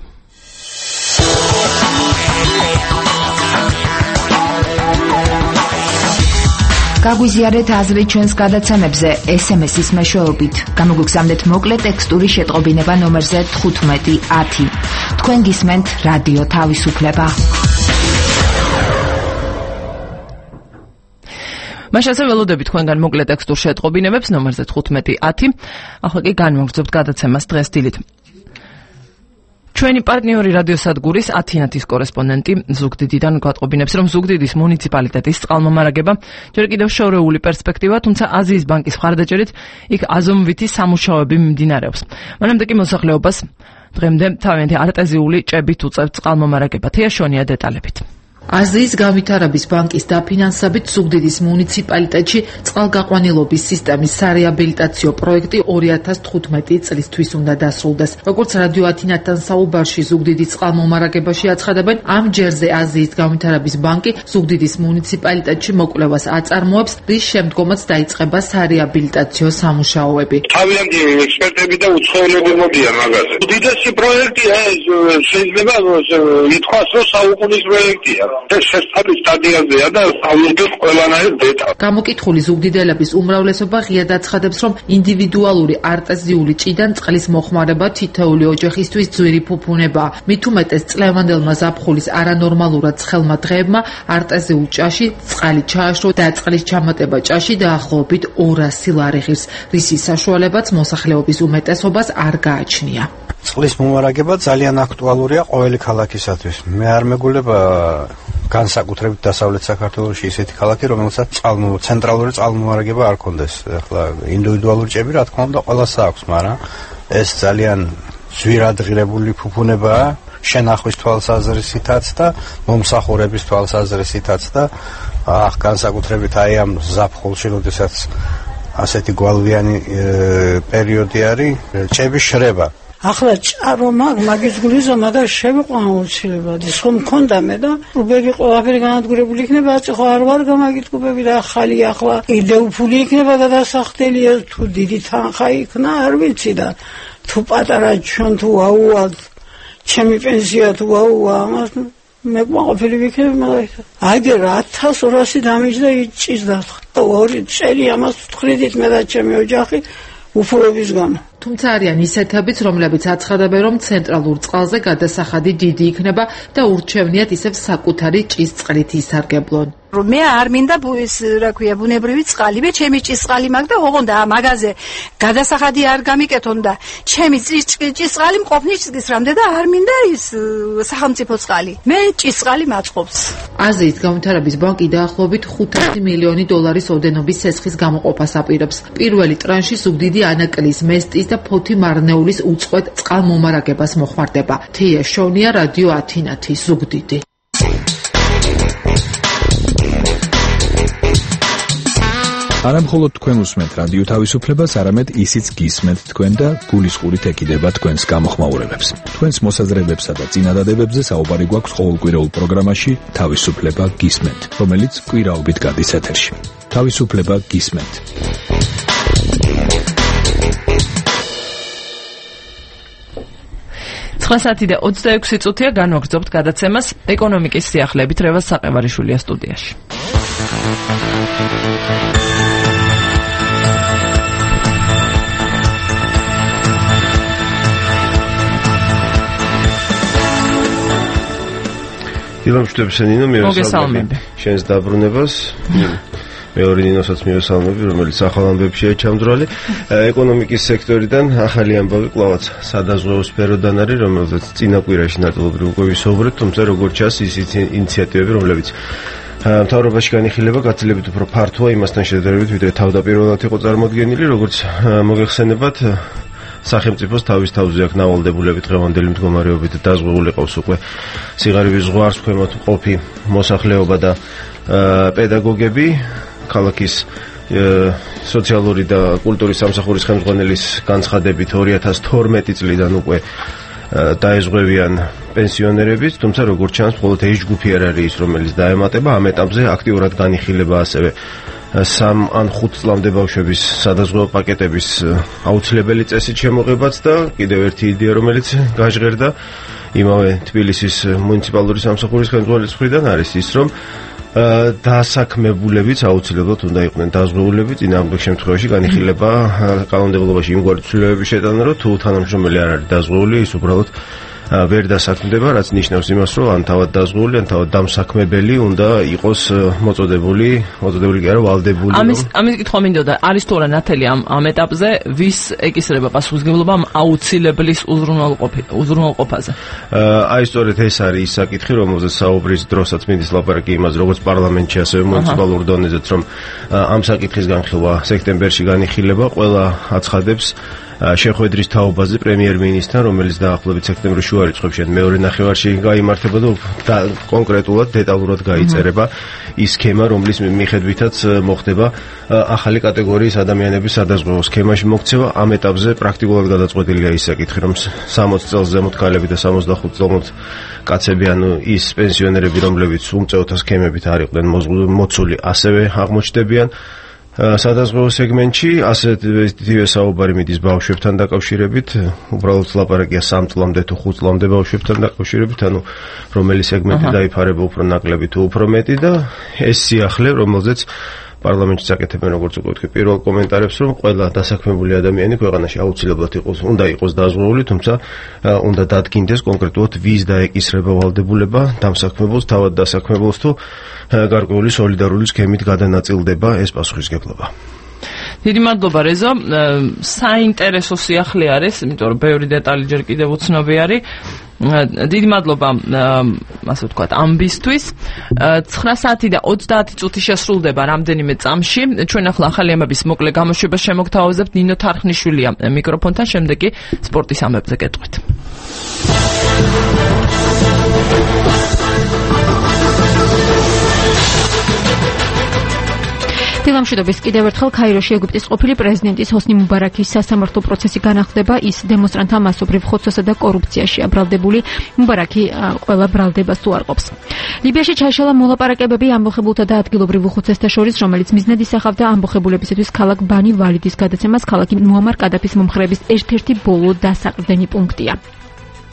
გაგვიზიარეთ აზრი ჩვენს გადაცემებზე SMS-ის მეშვეობით. გამოგვიგზავნეთ მოკლე ტექსტური შეტყობინება ნომერზე 1510. თქვენ გისმენთ რადიო თავისუფლება. მაშასე ველოდებით თქვენგან მოკლე ტექსტურ შეტყობინებებს ნომერზე 1510. ახლა კი განვაგრძობთ გადაცემას დღეს დილით. ჩვენი პარტნიორი რადიოსადგურის ათინათის კორესპონდენტი ზუგდიდიდან გვატყობინებს, რომ ზუგდიდის მუნიციპალიტეტის წყალმომარაგება ჯერ კიდევ შორეული პერსპექტივა, თუმცა აზიის ბანკის მხარდაჭერით იქ აზომვითი სამუშაოები მიმდინარეობს. მანამდე კი მოსახლეობას დღემდე თავიანთი არტეზიული ჭებით უწევთ წყალმომარაგება. თეაშონია დეტალებით. აზიის განვითარების ბანკის დაფინანსებით ზუგდიდის მუნიციპალიტეტში წყალგაყვანილობის სისტემის სარეაბილიტაციო პროექტი 2015 წლისთვის უნდა დასრულდეს. როგორც რადიო ათინათთან საუბარში ზუგდიდის წყალმომარაგებაში აცხადებენ, ამ ჯერზე აზიის განვითარების ბანკი ზუგდიდის მუნიციპალიტეტში მოკვლევას აწარმოებს, რის შემდგომაც დაიწყება სარეაბილიტაციო სამუშაოები. თავიანთი ექსპერტები და უცხოელები მოდიან მაგაზე. უდიდესი პროექტია ეს, შეიძლება ითქვას, რომ საუკუნის პროექტია. ეს შესწავლის სტადიაზეა და სწავლობენ ყველანაირ დეტალს. გამოკითხული ზუგდიდელების უმრავლესობა ღიად აცხადებს, რომ ინდივიდუალური არტეზიული ჭიდან წყლის მოხმარება თითოეული ოჯახისთვის ძვირი ფუფუნებაა. მით უმეტეს წლევანდელმა ზაფხულის არანორმალურად ცხელმა დღეებმა არტეზიულ ჭაში წყალი ჩააშრო და წყლის ჩამატება ჭაში დაახლოებით 200 ლარი ღირს, რისი საშუალებაც მოსახლეობის უმეტესობას არ გააჩნია. წყლის მომარაგება ძალიან აქტუალურია ყოველი ქალაქისათვის. მე არ მეგულება განსაკუთრებით დასავლეთ საქართველოში ისეთი ქალაქი, რომელსაც ცენტრალური წყალმომარაგება არ ქონდეს. ახლა ინდივიდუალური ჭები რა თქმა უნდა ყველას აქვს, მაგრამ ეს ძალიან ძვირადღირებული ფუფუნებაა შენახვის თვალსაზრისითაც და მომსახურების თვალსაზრისითაც და განსაკუთრებით აი ამ ზაფხულში, როდესაც ასეთი გვალვიანი პერიოდი არის, ჭები შრება. ახლა ჭარო მაგის გულიზომა და შევიყვა აუცილებლად ის ხომ მქონდა მე და უბერი ყველაფერი განადგურებული იქნება, ხო არ ვარ გამაგიტყობები და ახალი ახლა იდეუფული იქნება და დასახდელია თუ დიდი თანხა იქნა არ ვიცი და თუ პატარა ჩვენ თუ აუვალ ჩემი პენსია თუ აუვა ამას მე ყოფილი ვიქნები, მაგრამ აგერ 1200 დამიჯდა იწის და ორი წელი ამას ვთხრიდით მე და ჩემი ოჯახი უფლების გამო. თუმცა არიან ისეთებიც, რომლებიც აცხადებენ, რომ ცენტრალურ წყალზე გადასახადი დიდი იქნება და ურჩევნიათ ისევ საკუთარი ჭის წყლით ისარგებლონ. მე არ მინდა ის რა ქვია ბუნებრივი წყალი, მე ჩემი ჭის წყალი მაქვს და ოღონდ მაგაზე გადასახადი არ გამიკეთონ და ჩემი ჭის წყალი მყოფნის ჭის რამდე და არ მინდა ის სახელმწიფო წყალი. მე ჭის წყალი მაწყობს. აზიის განვითარების ბანკი დაახლოებით 500 მილიონი დოლარის ოდენობის სესხის გამოყოფას აპირებს. პირველი ტრანში ზუგდიდი ანაკლის, მესტის და ფოთი მარნეულის უწყვეტ წყალმომარაგებას მოხმარდება. თია შოვნია, რადიო ათინათი, ზუგდიდი. არა მხოლოდ თქვენ უსმენთ რადიო თავისუფლებას, არამედ ისიც გისმენთ თქვენ და გულისყურით ეკიდება თქვენს გამოხმაურებებს. თქვენს მოსაზრებებსა და წინადადებებზე საუბარი გვაქვს ყოველკვირეულ პროგრამაში თავისუფლება გისმენთ, რომელიც კვირაობით გადის ეთერში. თავისუფლება გისმენთ. საათი და 26 წუთია განვაგრძობთ გადაცემას ეკონომიკის სიახლეებით. რევაზ საყევარიშვილია სტუდიაში. დილამშვიდობი ნინო, მივესალმები შენს დაბრუნებას. მეორე ნინოსაც მივესალმები, რომელიც ახალ ამბებშია ჩამძრალი. ეკონომიკის სექტორიდან ახალი ამბავი კვლავაც სადაზღვეო სფეროდან არის, რომელზეც წინა კვირაში ნაწილობრივ უკვე ვისაუბრეთ, თუმცა როგორც ჩანს, ის ინიციატივები, რომლებიც მთავრობაში განიხილება, გაცილებით უფრო ფართოა იმასთან შედარებით, ვიდრე თავდაპირველად იყო წარმოდგენილი, როგორც მოგეხსენებათ, სახელმწიფოს თავის თავზე აქვს ნავალდებულები დღევანდელი მდგომარეობით დაზღვეული ყავს უკვე სიღარიბის ზღვარს ქვემოთ მყოფი მოსახლეობა და პედაგოგები, ქალაქის სოციალური და კულტურის სამსახურის ხელმძღვანელის განცხადებით 2012 წლიდან უკვე დაეზღვევიან პენსიონერებიც, თუმცა როგორც ჩანს, მხოლოდ ეს ჯგუფი არ არის ის, რომელიც დაემატება. ამ ეტაპზე აქტიურად განიხილება ასევე 3 ან 5 წლამდე ბავშვების სადაზღვეო პაკეტების აუცილებელი წესით შემოღებაც და კიდევ ერთი იდეა, რომელიც გაჟღერდა იმავე თბილისის მუნიციპალური სამსახურის ხელმძღვანელის მხრიდან არის ის, რომ დასაქმებულებიც აუცილებლად უნდა იყვნენ დაზღვეულები. წინააღმდეგ შემთხვევაში განიხილება კანონმდებლობაში იმგვარი ცვლილებების შეტანა, რომ თუ თანამშრომელი არ არის დაზღვეული, ის უბრალოდ ვერ დასაქმდება, რაც ნიშნავს იმას, რომ ან თავად დაზღვეული, ან თავად დამსაქმებელი უნდა იყოს მოწოდებული კი არა, ვალდებული. ამის კითხვა მინდოდა, არის თუ არა ნათელი ამ ეტაპზე, ვის ეკისრება პასუხისმგებლობა აუცილებლის უზრუნველყოფაზე? აი სწორედ ეს არის ის საკითხი, რომელზეც საუბრის დროსაც მინდის ლაპარაკი იმაზე, როგორც პარლამენტში, ასევე მუნიციპალურ დონეზეც, რომ ამ საკითხის განხილვა სექტემბერში განიხილება, ყველა აცხადებს შეხვედრის თაობაზე პრემიერ-მინისტრთან, რომელიც დაახლოებით სექტემბრის შუა რიცხვებში მეორე ნახევარში გაიმართება და კონკრეტულად დეტალურად გაიწერება ის სქემა, რომლის მიხედვითაც მოხდება ახალი კატეგორიის ადამიანების სადაზღვეო სქემაში მოქცევა. ამ ეტაპზე პრაქტიკულად გადაწყვეტილია ის საკითხი, რომ 60 წელს ზემოთ ქალები და 65 წელს კაცები, ანუ ის პენსიონერები, რომლებიც უმწეოთა სქემებით არ იყვნენ მოცული, ასევე აღმოჩნდებიან სადაზღვეო სეგმენტში. ასეთივე საუბარი მიდის ბავშვებთან დაკავშირებით, უბრალოდ ლაპარაკია 3 წლამდე თუ 5 წლამდე ბავშვებთან დაკავშირებით, ანუ რომელი სეგმენტი დაიფარება უფრო ნაკლები თუ უფრო მეტი და ეს სიახლე, რომელზეც პარლამენტში საკეთებენ, როგორც უკვე ვთქვი, პირველ კომენტარებს, რომ ყველა დასაქმებული ადამიანი ქვეყანაში აუცილებლად უნდა იყოს დაზღვეული, თუმცა უნდა დადგინდეს კონკრეტულად ვის დაეკისრება ვალდებულება დამსაქმებელს, თავად დასაქმებელს თუ გარკვეული სოლიდარული სქემით გადანაწილდება ეს პასუხისმგებლობა. დიდი მადლობა რეზო, საინტერესო სიახლე არის, იმიტომ რომ ბევრი დეტალი ჯერ კიდევ უცნობი არის. დიდი მადლობა, ასე ვთქვათ, ამბისთვის. 9 საათი და 30 წუთი შესრულდება რამდენიმე წამში. ჩვენ ახლა ახალი ამბების მოკლე გამოშვებას შემოგთავაზებთ. ნინო თარხნიშვილია მიკროფონთან, შემდეგ კი სპორტის ამბებზე გეტყვით. დილამშვიდობის კიდევ ერთხელ ქაიროში ეგვიპტის ყოფილი პრეზიდენტის ჰოსნი მუბარაქის სასამართლო პროცესი განახლდება. ის დემონსტრანტთა მასობრივ ხოცვასა და კორუფციაში აბრალდებული მუბარაქი ყველა ბრალდებას თუ არყოფს. ლიბიაში ჩაიშალა მოლაპარაკებები ამბოხებულთა და ადგილობრივ უხუცესთა შორის, რომელიც მიზნად ისახავდა ამბოხებულებისათვის ქალაქ ბანი ვალიდის გადაცემას. ქალაქი მუამარ კადაფის მომხრეების ერთ-ერთი ბოლო დასაყრდენი პუნქტია.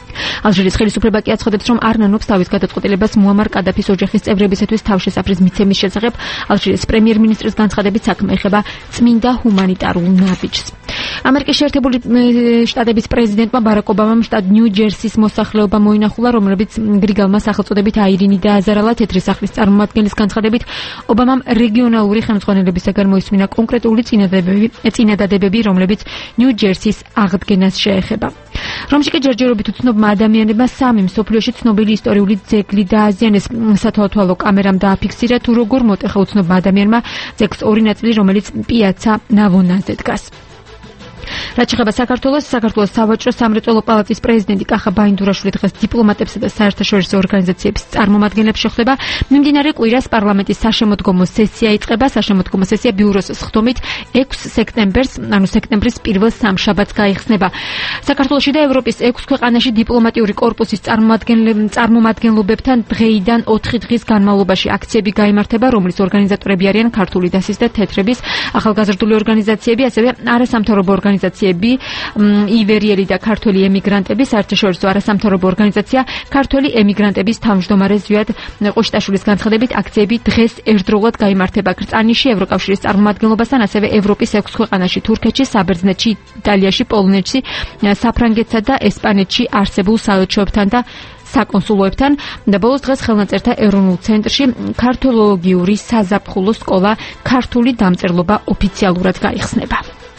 ალჟირის ხელისუფლება კი აცხადებს, რომ არ ნანობს თავის გადაწყვეტილებას მუამარ კადაფის ოჯახის წევრებისათვის თავშესაფრის მიცემის შესახებ. ალჟირის პრემიერ-მინისტრის განცხადებით საქმე ეხება წმინდა ჰუმანიტარულ ნაბიჯს. ამერიკის შეერთებული შტატების პრეზიდენტმა ბარაკ ობამამ შტატ ნიუ-ჯერსის მოსახლეობა მოინახულა, რომელებიც გრიგალმა სახელწოდებით აირინი დააზარალა. თეთრი სახლის წარმომადგენლის განცხადებით, ობამამ რეგიონალური ხელმძღვანელებისაგან მოისმინა კონკრეტული წინადადებები, რომლებიც ნიუ-ჯერსის აღდგენას შეეხება. რომში კი ჯერჯერობით უცნობმა ადამიანებმა სამი მსოფლიოში ცნობილი ისტორიული ძეგლი დააზიანეს. სათვალთვალო კამერამ დააფიქსირა, თუ როგორ მოტეხა უცნობმა ადამიანმა ძეგლს ორი ნაწილი, რომელიც პიაცა ნავონაზე დგას. რაც შეეხება საქართველოს სავაჭრო სამრეწველო პალატის პრეზიდენტი კახა ბაინდურაშვილი დღეს დიპლომატებსა და საერთაშორისო ორგანიზაციების წარმომადგენლებს შეხვდება. მიმდინარე კვირას პარლამენტის საშემოდგომო სესია იწყება. საშემოდგომო სესია ბიუროს სხდომით 6 სექტემბერს, ანუ სექტემბრის პირველ სამშაბათს გაიხსნება. საქართველოში და ევროპის 6 ქვეყანაში დიპლომატიური კორპუსის წარმომადგენლობებთან დღეიდან 4 დღის განმავლობაში აქციები გაიმართება, რომლის ორგანიზატორები არიან ქართული დასის და თეთრების ახალგაზრდული ორგანიზაციები, ასევე არასამთავრობო ორგანიზაციები, ივერიელი და ქართველი ემიგრანტები, საერთაშორისო არასამთავრობო ორგანიზაცია ქართველი ემიგრანტების თავმჯდომარე ზვიად ყოშტაშვილის განცხადებით, აქციები დღეს ერთდროულად გაიმართება კრწანიში, ევროკავშირის წარმომადგენლობასთან, ასევე ევროპის 6 ქვეყანაში, თურქეთში, საბერძნეთში, იტალიაში, პოლონეთში, საფრანგეთსა და ესპანეთში არსებულ საელჩოებთან და საკონსულოებთან და ბოლოს დღეს ხელნაწერთა ეროვნულ ცენტრში ქართოლოგიური საზაფხულო სკოლა ქართული დამწერლობა ოფიციალურად გაიხსნება.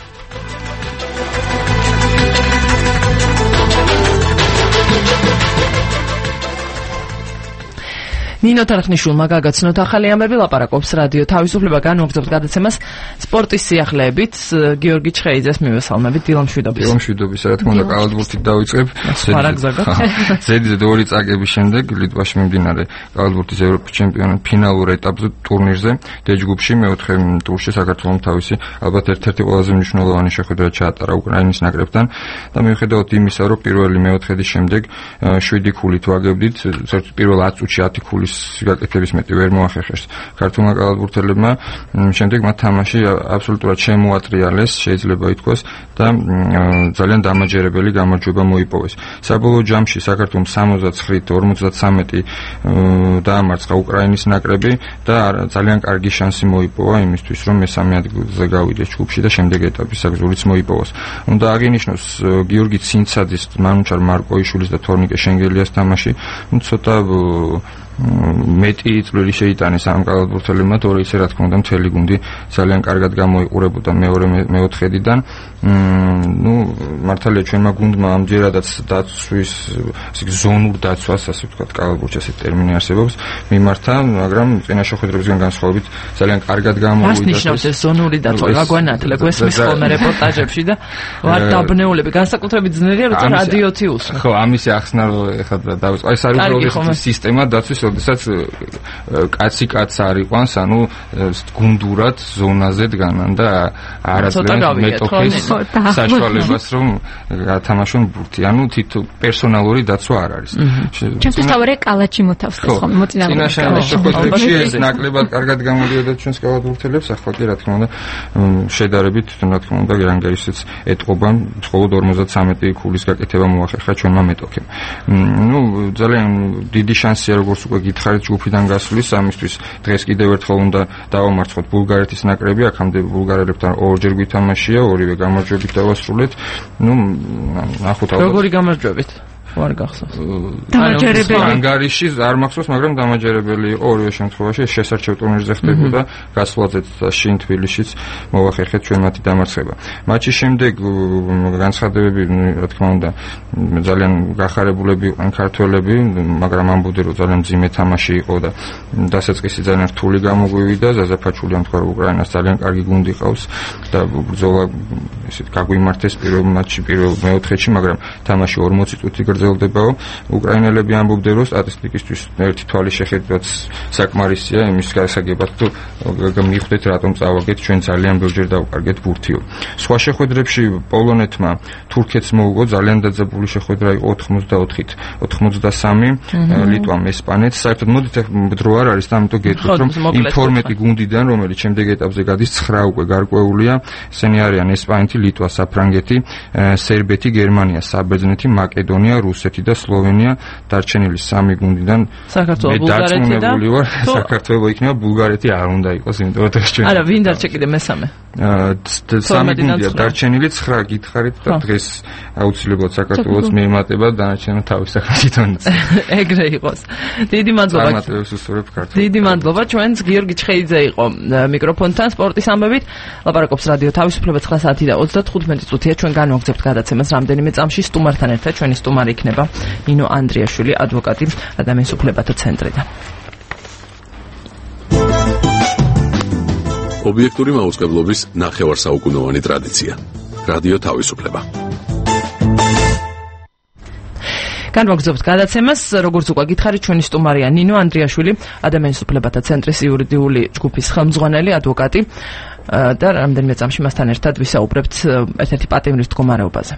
ნინო თარხნიშვილმა გაგაცნოთ ახალი ამბები, ლაპარაკობს რადიო თავისუფლება, განვაგრძობთ გადაცემას სპორტის სიახლეებით. გიორგი ჩხეიძეს მივესალმებით, დილამშვიდობის. დილამშვიდობის, რა თქმა უნდა, კალათბურთით დავიწყებ. ზედიზედ 2 წაგების შემდეგ ლიტვაში მიმდინარე კალათბურთის ევროპის ჩემპიონატის ფინალურ ეტაპზე ტურნირზე დეჯგუფში მეოთხე ტურში საქართველოს თავისი ალბათ ერთ-ერთი ყველაზე მნიშვნელოვანი შეხვედრა ჩაატარა უკრაინის ნაკრებთან და მიუხედავად იმისა, რომ პირველი მეოთხედის შემდეგ 7 ქულით ვაგებდით, პირველ 10 წუთში 10 ქულის გაკეთების მეტი ვერ მოახერხეს ქართულმა კალათბურთელებმა. შემდეგ მათ თამაში აბსოლუტურად შემოატრიალეს, შეიძლება ითქვას, და ძალიან დამაჯერებელი გამარჯვება მოიპოვეს. საბოლოო ჯამში საქართველოს 69-53 დაამარცხა უკრაინის ნაკრები და ძალიან კარგი შანსი მოიპოვა იმისთვის, რომ მესამე ადგილზე გავიდეს ჯგუფში და შემდეგ ეტაპის საგზურიც მოიპოვოს. უნდა აღინიშნოს გიორგი ცინცაძის, მანუჩარ მარკოიშვილის და თორნიკე შენგელიას თამაში, ცოტა მეტი წვლილი შეიტანეს ამ კალათბურთელებმა, თორე ისე რა თქმა უნდა მთელი გუნდი ძალიან კარგად გამოიყურებოდა მეოთხედიდან. მართალია ჩვენმა გუნდმა ამჯერადაც დაცვის ზონურ დაცვას, ასე ვთქვათ, კალათბურთში ასეთი ტერმინი არსებობს, მიმართა, მაგრამ წინა შეხვედრებისგან განსხვავებით ძალიან კარგად გამოვიდა. რას ნიშნავს ეს ზონური დაცვა? გაგვანათლებ ესმის ხოლმე რეპორტაჟებში და ვარ დაბნეულები, განსაკუთრებით ძნელია, როცა რადიოთი უსმენ. ხო, ამისი ახსნა ეხლა დავიწყო. ეს არის უბრალოდ სისტემა დაცვის, როდესაც კაცი კაცს არ იყვანს, ანუ გუნდურად ზონაზე დგანან და არაძლევენ მეტოქის საშუალებას, რომ გათამაშონ ბურთი. ანუ პერსონალური დაცვა არ არის. ჩემთვის თავი კალაჩი მოთავსეს ხოლმე მოწინააღმდეგე. წინაშე შეხვედრებში ეს ნაკლებად კარგად გამოდიოდა ჩვენს კალათბურთელებს, ახლა კი რა თქმა უნდა შედარებით, რა თქმა უნდა გერანგერისიც ეტყობა, მხოლოდ 53 ქულის გაკეთება მოახერხა ჩვენმა მეტოქემ. ძალიან დიდი შანსია, როგორც უკვე გითხარით, ჯგუფიდან გასვლის, ამისთვის დღეს კიდევ ერთხელ უნდა დავამარცხოთ ბულგარეთის ნაკრები, აქამდე ბულგარელებთან ორჯერ გვითამაშია, ორივე გამარჯვებით დავასრულეთ. ნახოთ ალბათ. როგორი გამარჯვებით? ვარ გახსოვს. დამაჯერებელი. ანგარიში არ მახსოვს, მაგრამ დამაჯერებელი იყო ორივე შემთხვევაში. შესარჩევ ტურნირზე ხდებოდა, გასვლაზე და შინ თბილისშიც მოახერხეთ ჩვენ მათი დამარცხება. მატჩის შემდეგ განცხადებები, რა თქმა უნდა, ძალიან გახარებულები იყვნენ ქართველები, მაგრამ ამბობდნენ, რომ ძალიან მძიმე თამაში იყო და დასაწყისი ძალიან რთული გამოგვივიდა. ზაზაფაჩული ამთქვა, რომ უკრაინას ძალიან კარგი გუნდი ყავს და ბრძოლა ისეთ გაგვიმართეს პირველ მატჩში, პირველ მეოთხედში, მაგრამ თამაში 40 წუთი გრძელდებაო. უკრაინელები ამბობდნენ, რომ სტატისტიკისთვის ერთი თვალი შეხედვაც საკმარისია იმის გასაგებად, თუ მიხვდეთ რატომ წავაგეთ, ჩვენ ძალიან ბევრჯერ დავკარგეთ ბურთიო. სხვა შეხვედრებში პოლონეთმა თურქეთს მოუგო, ძალიან დაძაბული შეხვედრა იყო 84-ით 83, ლიტვამ ესპანეთს. საერთოდ მოდით დრო არ არის და ამიტომ გეტყვით, რომ იმ 12 გუნდიდან, რომელიც შემდეგ ეტაპზე გადის, 9 უკვე გარკვეულია. ესენი არიან ესპანეთი, ლიტვა, საფრანგეთი, სერბეთი, გერმანია, საბერძნეთი, მაკედონია, რუსეთი და სლოვენია დარჩენილი 3 გუნდიდან საქართველო, ბულგარეთი და საქართველო იქნება, ბულგარეთი არ უნდა იყოს, იმიტომ რომ დღეს ჩვენ არა, ვინ დარჩა კიდე მესამე? 3 გუნდია დარჩენილი, 9 გითხარით და დღეს აუცილებლად საქართველოს მიემატება დანარჩენი თავის სახელმწიფოს. ეგრე იყოს. დიდი მადლობა. წარმატებებს უსურვებ ქართულად. დიდი მადლობა. ჩვენს გიორგი ჩხეიძე იყო მიკროფონთან სპორტის ამბებით. ლაპარაკობს რადიო თავისუფლება 9 საათი და 35 წუთია. ჩვენ განვაგრძობთ გადაცემას რამდენიმე წამში სტუმართან ერთად. ჩვენი სტუმარი იქნება ნინო ანდრიაშვილი, ადვოკატი ადამიანის უფლებათა ცენტრიდან. ობიექტური მაუწყებლობის ნახევარსაუკუნოვანი ტრადიცია. რადიო თავისუფლება. განვაგრძობთ გადაცემას, როგორც უკვე გითხარით, ჩვენი სტუმარია ნინო ანდრიაშვილი, ადამიანის უფლებათა ცენტრის იურიდიული ჯგუფის ხელმძღვანელი, ადვოკატი და რამდენიმე წამში მასთან ერთად ვისაუბრებთ ერთ-ერთი პატიმრის მდგომარეობაზე.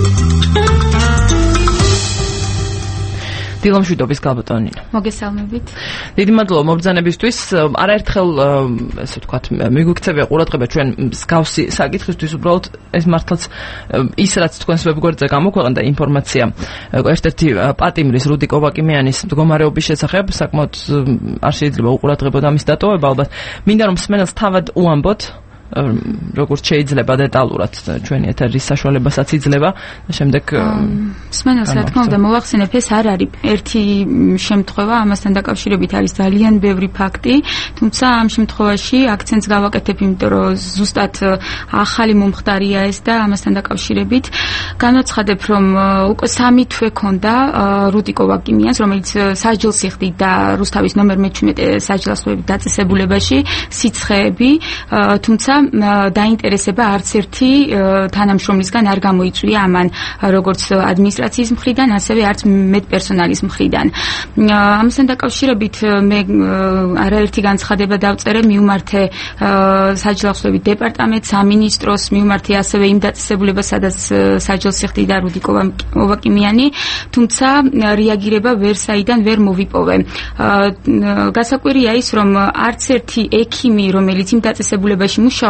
დილომშვიდობის გალბატონინო. მოგესალმებით. დიდი მადლობა მობრძანებისთვის. არაერთხელ ესე ვთქვათ, მიგვიქცევია ყურადღება ჩვენ მსგავსი საკითხისთვის, უბრალოდ ეს მართლაც ის რაც თქვენს ვებგვერდზე გამოქვეყნდა ინფორმაცია ერთ-ერთი პატიმრის რუდიკო ვაკიმიანის მდგომარეობის შესახებ, საკმაოდ არ შეიძლება უყურადღებოდ ამის დატოვება, ალბათ მინდა რომ მსმენელს თავად უამბოთ როგორც შეიძლება დეტალურად ჩვენი ეთერის საშუალებასაც იძლევა და შემდეგ მსმენელს რა თქმა უნდა მოვახსენებ, ეს არ არის ერთი შემთხვევა, ამასთან დაკავშირებით არის ძალიან ბევრი ფაქტი, თუმცა ამ შემთხვევაში აქცენტს გავაკეთებ, იმიტომ რომ ზუსტად ახალი მომხდარია ეს და ამასთან დაკავშირებით განაცხადებ, რომ უკვე 3 თვე ქონდა რუდიკო ვაკიმიანს, რომელიც სასჯელს იხდიდა რუსთავის ნომერ 11 სასჯელსავებით დაწესებულებაში სიცხეები, თუმცა დაინტერესება არც ერთი თანამშრომლისგან არ გამოიწვია ამან, როგორც ადმინისტრაციის მხრიდან, ასევე არც მედპერსონალის მხრიდან. ამასთან დაკავშირებით მე არაერთი განცხადება დავწერე, მივმართე სასჯელსავებით დეპარტამენტს, სამინისტროს, მივმართე ასევე იმ დაწესებულებას, სადაც სასჯელს იხდიდა რუდიკო ვაკიმიანი, თუმცა რეაგირება ვერ საიდან ვერ მოვიპოვე. გასაკვირია ის, რომ არც ერთი ექიმი, რომელიც იმ დაწესებულებაში მუშაობს,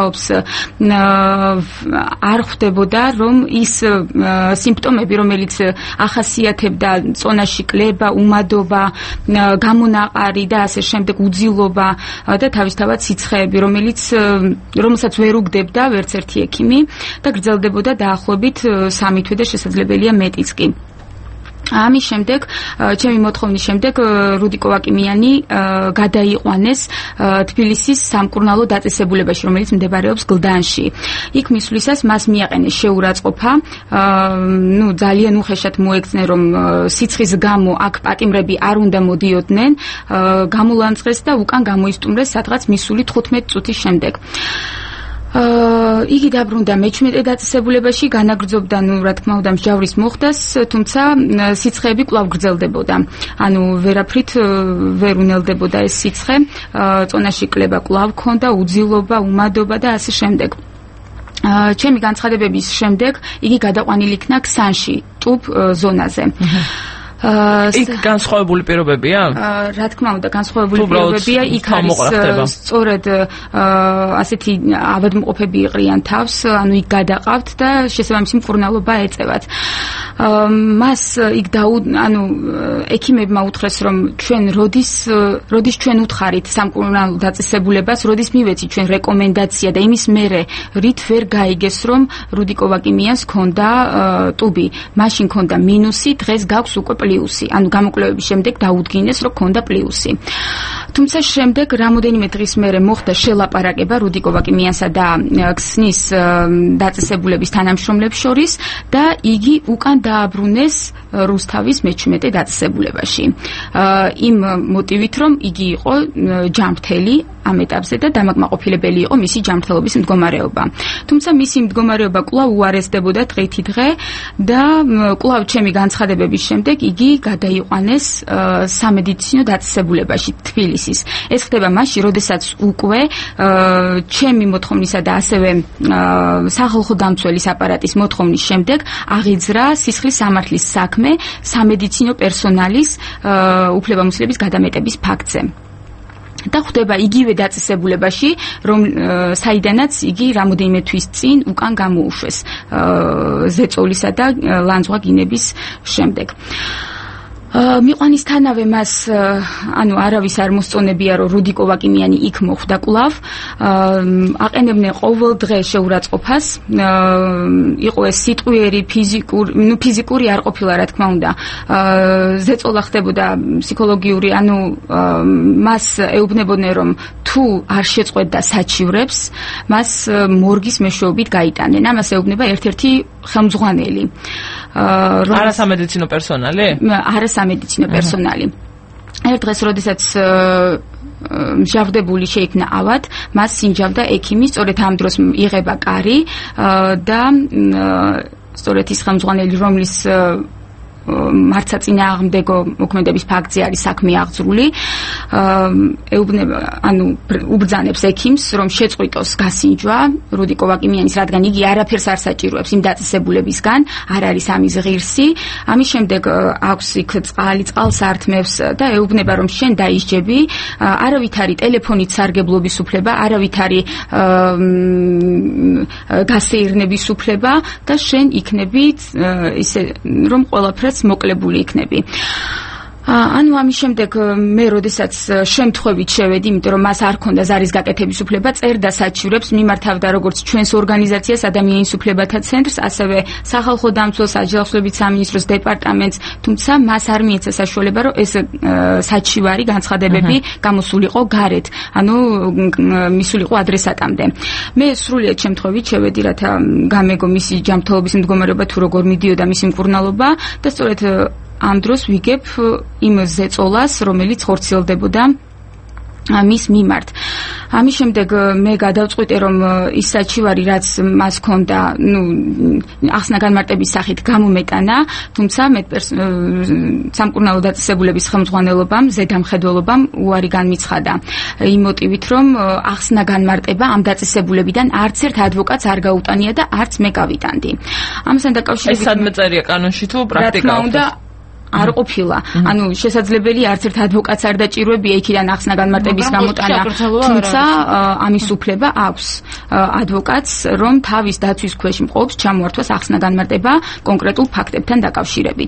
არ ხვდებოდა, რომ ის სიმპტომები, რომელიც ახასიათებდა წონაში კლება, უმადობა, გამონაყარი და ასე შემდეგ უძილობა და თავისთავად სიცხეები, რომელსაც ვერ უგდებდა ვერც ერთი ექიმი და გრძელდებოდა დაახლოებით 3 თვე და შესაძლებელია მეტიც კი. ამის შემდეგ, ჩემი მოთხოვნის შემდეგ, რუდიკო ვაკიმიანი გადაიყვანეს თბილისის სამკურნალო დაწესებულებაში, რომელიც მდებარეობს გლდანში. იქ მისვლისას მას მიაყენეს შეურაცხყოფა, ძალიან უხეშად მოექცნენ, რომ სიცხის გამო აქ პატიმრები არ უნდა მოდიოდნენ, გამოლანძღეს და უკან გამოისტუმრეს სადღაც მისული 15 წუთის შემდეგ. იგი დაბრუნდა მე-11 დაწესებულებაში, განაგრძობდა, რა თქმა უნდა, მსჯავრის მოხდას, თუმცა სიცხეები კვლავ გრძელდებოდა. ანუ ვერაფრით ვერ უნელდებოდა ეს სიცხე, წონაში კლება კვლავ ჰქონდა, უძილობა, უმადობა და ასე შემდეგ. ჩემი განცხადებების შემდეგ იგი გადაყვანილი იქნა ქსანში, ტუბ ზონაზე. იქ განსხვავებული პირობებია? რა თქმა უნდა, განსხვავებული პირობებია. იქ არის სწორედ ასეთი ავადმყოფები იყრიან თავს, ანუ იქ გადაყავთ და შესაბამისი მკურნალობა ეწევათ. მას იქ ექიმებმა უთხრეს, რომ ჩვენ როდის ჩვენ უთხარით სამკურნალო დაწესებულებას, როდის მივეცით ჩვენ რეკომენდაცია და იმის მერე რით ვერ გაიგეს, რომ რუდიკო ვაკიმიანს ჰქონდა ტუბი, მაშინ ჰქონდა მინუსი, დღეს გაქვს უკვე პლუსი, ანუ გამოკვლევების შემდეგ დაუდგინეს, რომ ჰქონდა პლუსი. თუმცა შემდეგ რამოდენიმე დღის მერე მოხდა შელაპარაკება რუდიკო ვაკიმიანსა და ქსნის დაწესებულების თანამშრომლებს შორის და იგი უკან დააბრუნეს რუსთავის მე-11 დაწესებულებაში. იმ მოტივით, რომ იგი იყო ჯანმრთელი ამ ეტაპზე და დამაკმაყოფილებელი იყო მისი ჯანმრთელობის მდგომარეობა. თუმცა მისი მდგომარეობა კვლავ უარესდებოდა დღითი დღე და კვლავ ჩემი განცხადებების შემდეგ იგი გადაიყვანეს სამედიცინო დაწესებულებაში თბილისის. ეს ხდება მაშინ, როდესაც უკვე ჩემი მოთხოვნისა და ასევე სახალხო დამცველის აპარატის მოთხოვნის შემდეგ აღიძრა სისხლის სამართლის საქმე სამედიცინო პერსონალის უფლებამოსილების გადამეტების ფაქტზე. და ხვდება იგივე დაწესებულებაში, რომ საიდანაც იგი რამოდენიმე თვის წინ უკან გამოუშვეს ზეწოლისა და ლანძღვა-გინების შემდეგ. მიყვანისთანავე მას ანუ არავის არ მოსწონებია რომ რუდიკო ვაკიმიანი იქ მოხვდა კვლავ აყენებდნენ ყოველ დღე შეურაცხყოფას იყო ეს სიტყვიერი ფიზიკური არ ყოფილა რა თქმა უნდა ზეწოლა ხდებოდა ფსიქოლოგიური ანუ მას ეუბნებოდნენ რომ თუ არ შეწყვეტდა საჩივრებს მას მორგის მეშვეობით გაიტანენ ამას ეუბნება ერთ-ერთი ხელმძღვანელი არასამედიცინო პერსონალი? არასამედიცინო პერსონალი. ერთ დღეს, როდესაც მსჯავრდებული შეიქმნა ავად, მას სინჯავდა ექიმი, სწორედ ამ დროს იღება კარი და სწორედ ის ხელმძღვანელი, რომლის მარცაწინააღმდეგო მოქმედების ფაქტზე არის საქმე აღძრული, ეუბნება, ანუ უბრძანებს ექიმს, რომ შეწყვიტოს გასინჯვა რუდიკო ვაკიმიანის, რადგან იგი არაფერს არ საჭიროებს იმ დაწესებულებისგან, არ არის ამის ღირსი. ამის შემდეგ აქვს იქ წყალი, წყალს ართმევს და ეუბნება, რომ შენ დაისჯები, არავით არის ტელეფონით სარგებლობის უფლება, არავით არის გასეირნების უფლება და შენ იქნები ისე რომ ყველაფერს მოკლებული იქნები. ანუ ამის შემდეგ მე როდესაც შემთხვევით შევედი, იმიტომ რომ მას არ ქონდა ზარის გაკეთების უფლება, წერდა საჩივრებს, მიმართავდა როგორც ჩვენს ორგანიზაციას, ადამიანის უფლებათა ცენტრს, ასევე სახალხო დამცველს, აჯანყების სამინისტროს დეპარტამენტს, თუმცა მას არ მიეცა საშუალება, რომ ეს საჩივარი განცხადებები გამოსულიყო გარეთ, ანუ მისულიყო ადრესატამდე. მე სრულიად შემთხვევით შევედი, რათა გამეგო მისი ჯანმრთელობის მდგომარეობა თუ როგორ მიდიოდა მისი მკურნალობა და სწორედ ამ დროს ვიგებ იმ ზეწოლას, რომელიც ხორციელდებოდა მის მიმართ. ამის შემდეგ მე გადავწყვიტე, რომ ის საჩივარი, რაც მას ჰქონდა, ახსნა განმარტების სახით გამომეტანა, თუმცა მე სამკურნალო დაწესებულების ხელმძღვანელობამ, ზედამხედველობამ უარი განმიცხადა იმ მოტივით, რომ ახსნა განმარტება ამ დაწესებულებიდან არც ერთ ადვოკატს არ გაუტანია და არც მე გავიტანდი. ამასთან დაკავშირებით ეს სადმე წერია კანონში თუ პრაქტიკა? არ ყოფილა. ანუ შესაძლებელი არც ერთ ადვოკატს არ დაჭიროებია იქიდან ახსნა განმარტების გამოტანა, თუმცა ამის უფლება აქვს ადვოკატს, რომ თავის დაცვის ქვეშ მყოფს ჩამოართვას ახსნა განმარტება კონკრეტულ ფაქტებთან დაკავშირებით.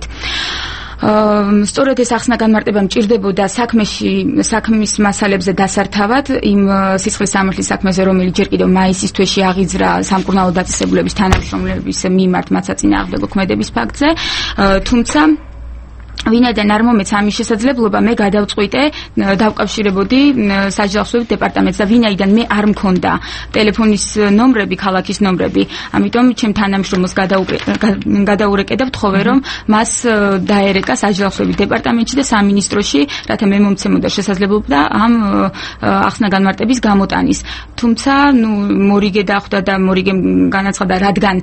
სწორედ ეს ახსნა განმარტება მჭირდებოდა საქმის მასალებზე დასართავად იმ სისხლის სამართლის საქმეზე, რომელიც ჯერ კიდევ მაისის თვეში აღიძრა სამკურნალო დაწესებულების თანამშრომლების მიმართ მათსაწინააღმდეგო ქმედების ფაქტზე, თუმცა ვინაიდან არ მომეცა ამის შესაძლებლობა, მე გადავწყვიტე დავკავშირებოდი საჯავშლობის დეპარტამენტს და ვინაიდან მე არ მქონდა ტელეფონის ნომრები, ქალაქის ნომრები, ამიტომ ჩემ თანამშრომელს გადაურეკე და ვთხოვე, რომ მას დაერეკა საჯავშლობის დეპარტამენტში და სამინისტროში, რათა მე მომცემოდა შესაძლებლობა ამ ახსნა განმარტების გამოტანის. თუმცა, მორიგე დახვდა და მორიგემ განაცხადა, რადგან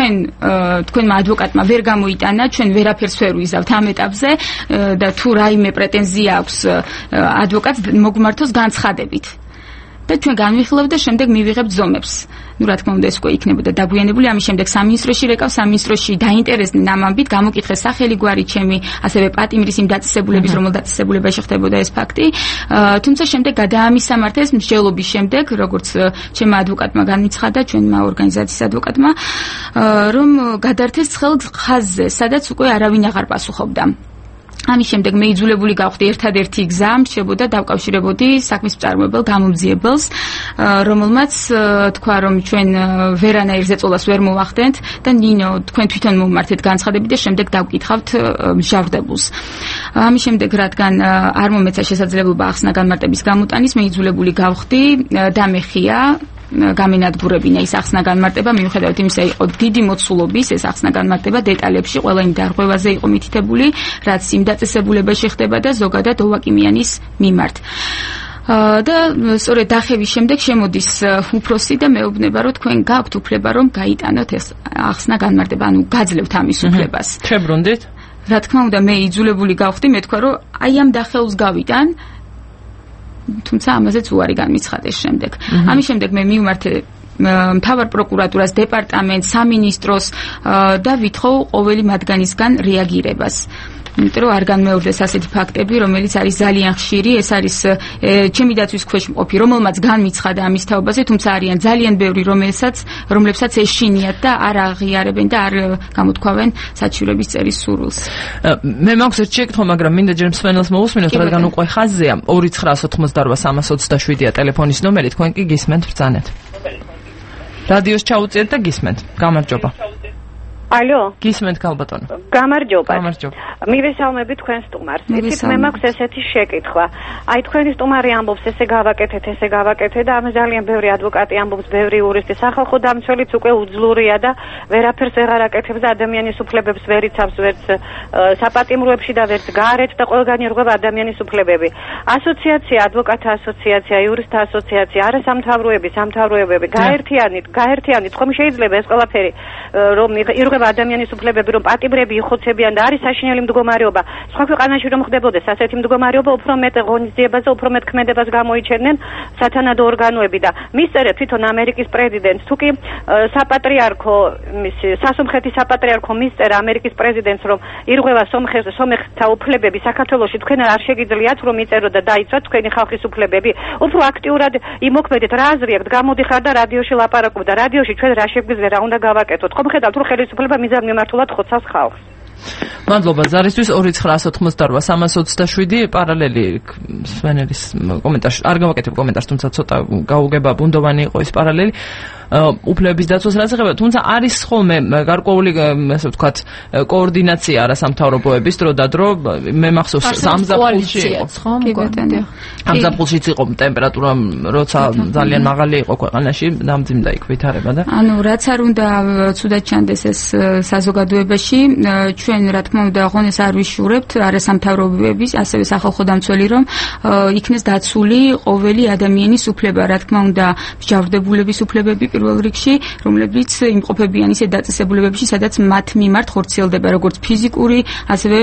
თქვენმა ადვოკატმა ვერ გამოიტანა, ჩვენ ვერაფერს ვერ ვიზავთ ამ ეტაპზე და თუ რაიმე პრეტენზია აქვს ადვოკატს მოგმართოს განცხადებით. და ჩვენ განვიხილავთ და შემდეგ მივიღებთ ზომებს. რა თქმა უნდა ეს უკვე იქნებოდა დაგვიანებული, ამის შემდეგ სამინისტროში რეკავ, სამინისტროში დაინტერესდნენ ამ ამბით, გამოკითხეს სახელი გვარი ჩემი, ასევე პატიმრის იმ დაწესებულების, რომელ დაწესებულებაში ხდებოდა ეს ფაქტი. თუმცა შემდეგ გადაამისამართეს მსჯელობის შემდეგ, როგორც ჩემმა ადვოკატმა განმიცხადა, ჩვენმა ორგანიზაციის ადვოკატმა, რომ გადართეს ცხელ ხაზზე, სადაც უკვე არავინ აღარ პასუხობდა. ამის შემდეგ მე იძულებული გავხდი ერთადერთი გზა მრჩებოდა დავკავშირებოდი საქმის მწარმოებელ გამომძიებელს, რომელმაც თქვა, რომ ჩვენ ვერანაირ ზეწოლას ვერ მოვახდენთ და ნინო თქვენ თვითონ მომმართეთ განცხადებით და შემდეგ დავკითხავთ მსჯავრდებულს. ამის შემდეგ რადგან არ მომეცა შესაძლებლობა ახსნა განმარტების გამოტანის, მე იძულებული გავხდი და მეხია გამენადგურებინა ის ახსნა განმარტება, მიუხედავად იმისა, იყო დიდი მოცულობის ეს ახსნა განმარტება დეტალებში, ყველა იმ დარღვევაზე იყო მითითებული, რაც იმ დაწესებულებაში ხდება და ზოგადად ოვაკიმიანის მიმართ. და სწორედ დახევის შემდეგ შემოდის უფროსი და მეუბნება, რომ თქვენ გაქვთ უფლება, რომ გაიტანოთ ეს ახსნა განმარტება, ანუ გაძლევთ ამის უფლებას. შებრუნდით? რა თქმა უნდა, მე იძულებული გავხდი, მე თქვა, რომ აი ამ დახევის გავიტან, თუმცა ამაზეც უარი განმიცხადეს შემდეგ. ამის შემდეგ მე მივმართე მთავარ პროკურატურას, დეპარტამენტს, სამინისტროს და ვითხოვ ყოველი მათგანისგან რეაგირებას. იმიტომ რომ არ განმეორდეს ასეთი ფაქტები, რომელიც არის ძალიან ხშირი, ეს არის ჩემი დაცვის ქვეშ მყოფი, რომელმაც განმიცხადა ამის თაობაზე, თუმცა არიან ძალიან ბევრი, რომლებსაც ეშინიათ და არ აღიარებენ და არ გამოთქვავენ საჩივრების წერის სურვილს. მე მაქვს ერთ შეკითხვა, მაგრამ მინდა ჯერ მსმენელს მოვუსმინოთ, რადგან უკვე ხაზზეა 2988-27-ია ტელეფონის ნომერი, თქვენ კი გისმენთ ბრძანეთ. რადიოს ჩაუწიეთ და გისმენთ. გამარჯობა. ალო, გისმენთ ქალბატონო. გამარჯობა. გამარჯობა. მივესალმებით თქვენ სტუმარს. იცით, მე მაქვს ესეთი შეკითხვა. აი თქვენი სტუმარი ამბობს, ესე გავაკეთეთ და ამ ძალიან ბევრი ადვოკატი ამბობს, ბევრი იურისტი, სახალხო დამცველიც უკვე უძლურია და ვერაფერს ვეღარ აკეთებს და ადამიანის უფლებებს ვერ იცავს, ვერც საპატიმროებში და ვერც გარეთ და ყველგან ირღვევა ადამიანის უფლებები. ასოციაცია, ადვოკატთა ასოციაცია, იურისტთა ასოციაცია, სამთავროებები, გაერთიანით, ხომ შეიძლება ეს ყველაფერი რომ ირღვევა ადამიანის უფლებები, რომ პატიმრები იხოცებიან და არის საშინელი მდგომარეობა. სხვა ქვეყანაში რომ ხდებოდეს ასეთი მდგომარეობა, უფრო მეტ ღონისძიებას და უფრო მეტ ქმედებას გამოიჩენდნენ სათანადო ორგანოები და მისწერეთ თვითონ ამერიკის პრეზიდენტს, თუ კი სასომხეთის საპატრიარქო მისწერა ამერიკის პრეზიდენტს, რომ ირღვევა სომეხთა უფლებები საქართველოში, თქვენ არ შეგიძლიათ რომ იწეროთ და დაიცვათ თქვენი ხალხის უფლებები. უფრო აქტიურად იმოქმედეთ, რა აზრი აქვთ, გამოდიხარ და რადიოში ლაპარაკობ და რადიოში ჩვენ რა შეგვიძლია, რა უნდა გავაკეთოთ. ხომ ხედავთ, რომ ხელისუფლება მიზან მიმართულად ხოცავს ხალხს. მადლობა ზარისთვის 2988-327 პარალელი სვენელის კომენტარში არ გავაკეთებ კომენტარს, თუმცა ცოტა გაუგება ბუნდოვანი იყო ეს პარალელი უფლების დაცვას რაც ეხება, თუმცა არის ხოლმე გარკვეული ასე ვთქვათ კოორდინაცია არასამთავრობოების დრო და დრო. მე მახსოვს სამზაფხულში იყო სამზაფხულშიც იყო ტემპერატურა როცა ძალიან მაღალი იყო ქვეყანაში, დამძიმდა იქ ვითარება და ანუ რაც არ უნდა ცუდად ჩანდეს ეს საზოგადოებაში, ჩვენ რა თქმა უნდა ღონეს არ ვიშურებთ არასამთავრობოების, ასევე სახალხო დამცველი, რომ იქნეს დაცული ყოველი ადამიანის უფლება, რა თქმა უნდა მსჯავრდებულების უფლებები პირველ რიგში, რომლებიც იმყოფებიან ისეთ დაწესებულებებში, სადაც მათ მიმართ ხორციელდება როგორც ფიზიკური, ასევე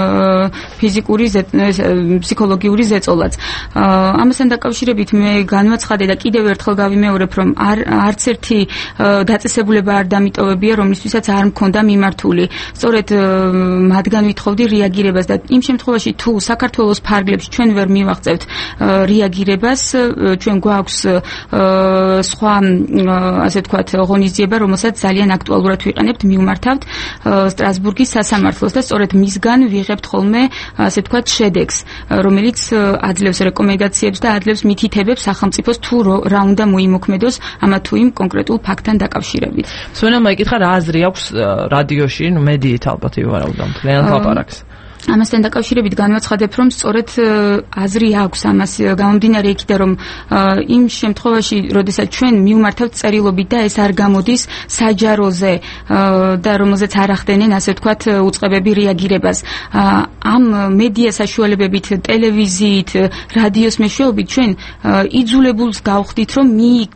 ფსიქოლოგიური ზეწოლაც. ამასთან დაკავშირებით მე განვაცხადე და კიდევ ერთხელ გავიმეორებ, რომ არც ერთი დაწესებულება არ დამიტოვებია, რომლისთვისაც არ მქონდა მიმართული. სწორედ მათგან ვითხოვდი რეაგირებას და იმ შემთხვევაში თუ საქართველოს ფარგლებში ჩვენ ვერ მივაღწევთ რეაგირებას, ჩვენ გვაქვს სხვა ასე ვთქვათ ღონისძიება, რომელსაც ძალიან აქტუალურად ვიყენებთ, მივმართავთ სტრასბურგის სასამართლოს და სწორედ მისგან ვიღებთ ხოლმე ასე ვთქვათ შედეგს, რომელიც აძლევს რეკომენდაციებს და აძლევს მითითებებს სახელმწიფოს თუ რა უნდა მოიმოქმედოს ამა თუ იმ კონკრეტულ ფაქტთან დაკავშირებით. სვენელმა იკითხა რა აზრი აქვს რადიოში, მედიით ალბათ ივარაუდა მთლიანად ლაპარაკს. ამასთან დაკავშირებით განვაცხადებ, რომ სწორედ აზრი აქვს ამას გამომდინარე იქიდან, რომ იმ შემთხვევაში, როდესაც ჩვენ მივმართავთ წერილობით და ეს არ გამოდის საჯაროზე და რომელზეც არ ახდენენ, ასე ვთქვათ, უწყებები რეაგირებას, ამ მედია საშუალებებით, ტელევიზიით, რადიოს მეშვეობით ჩვენ იძულებულს გავხდით, რომ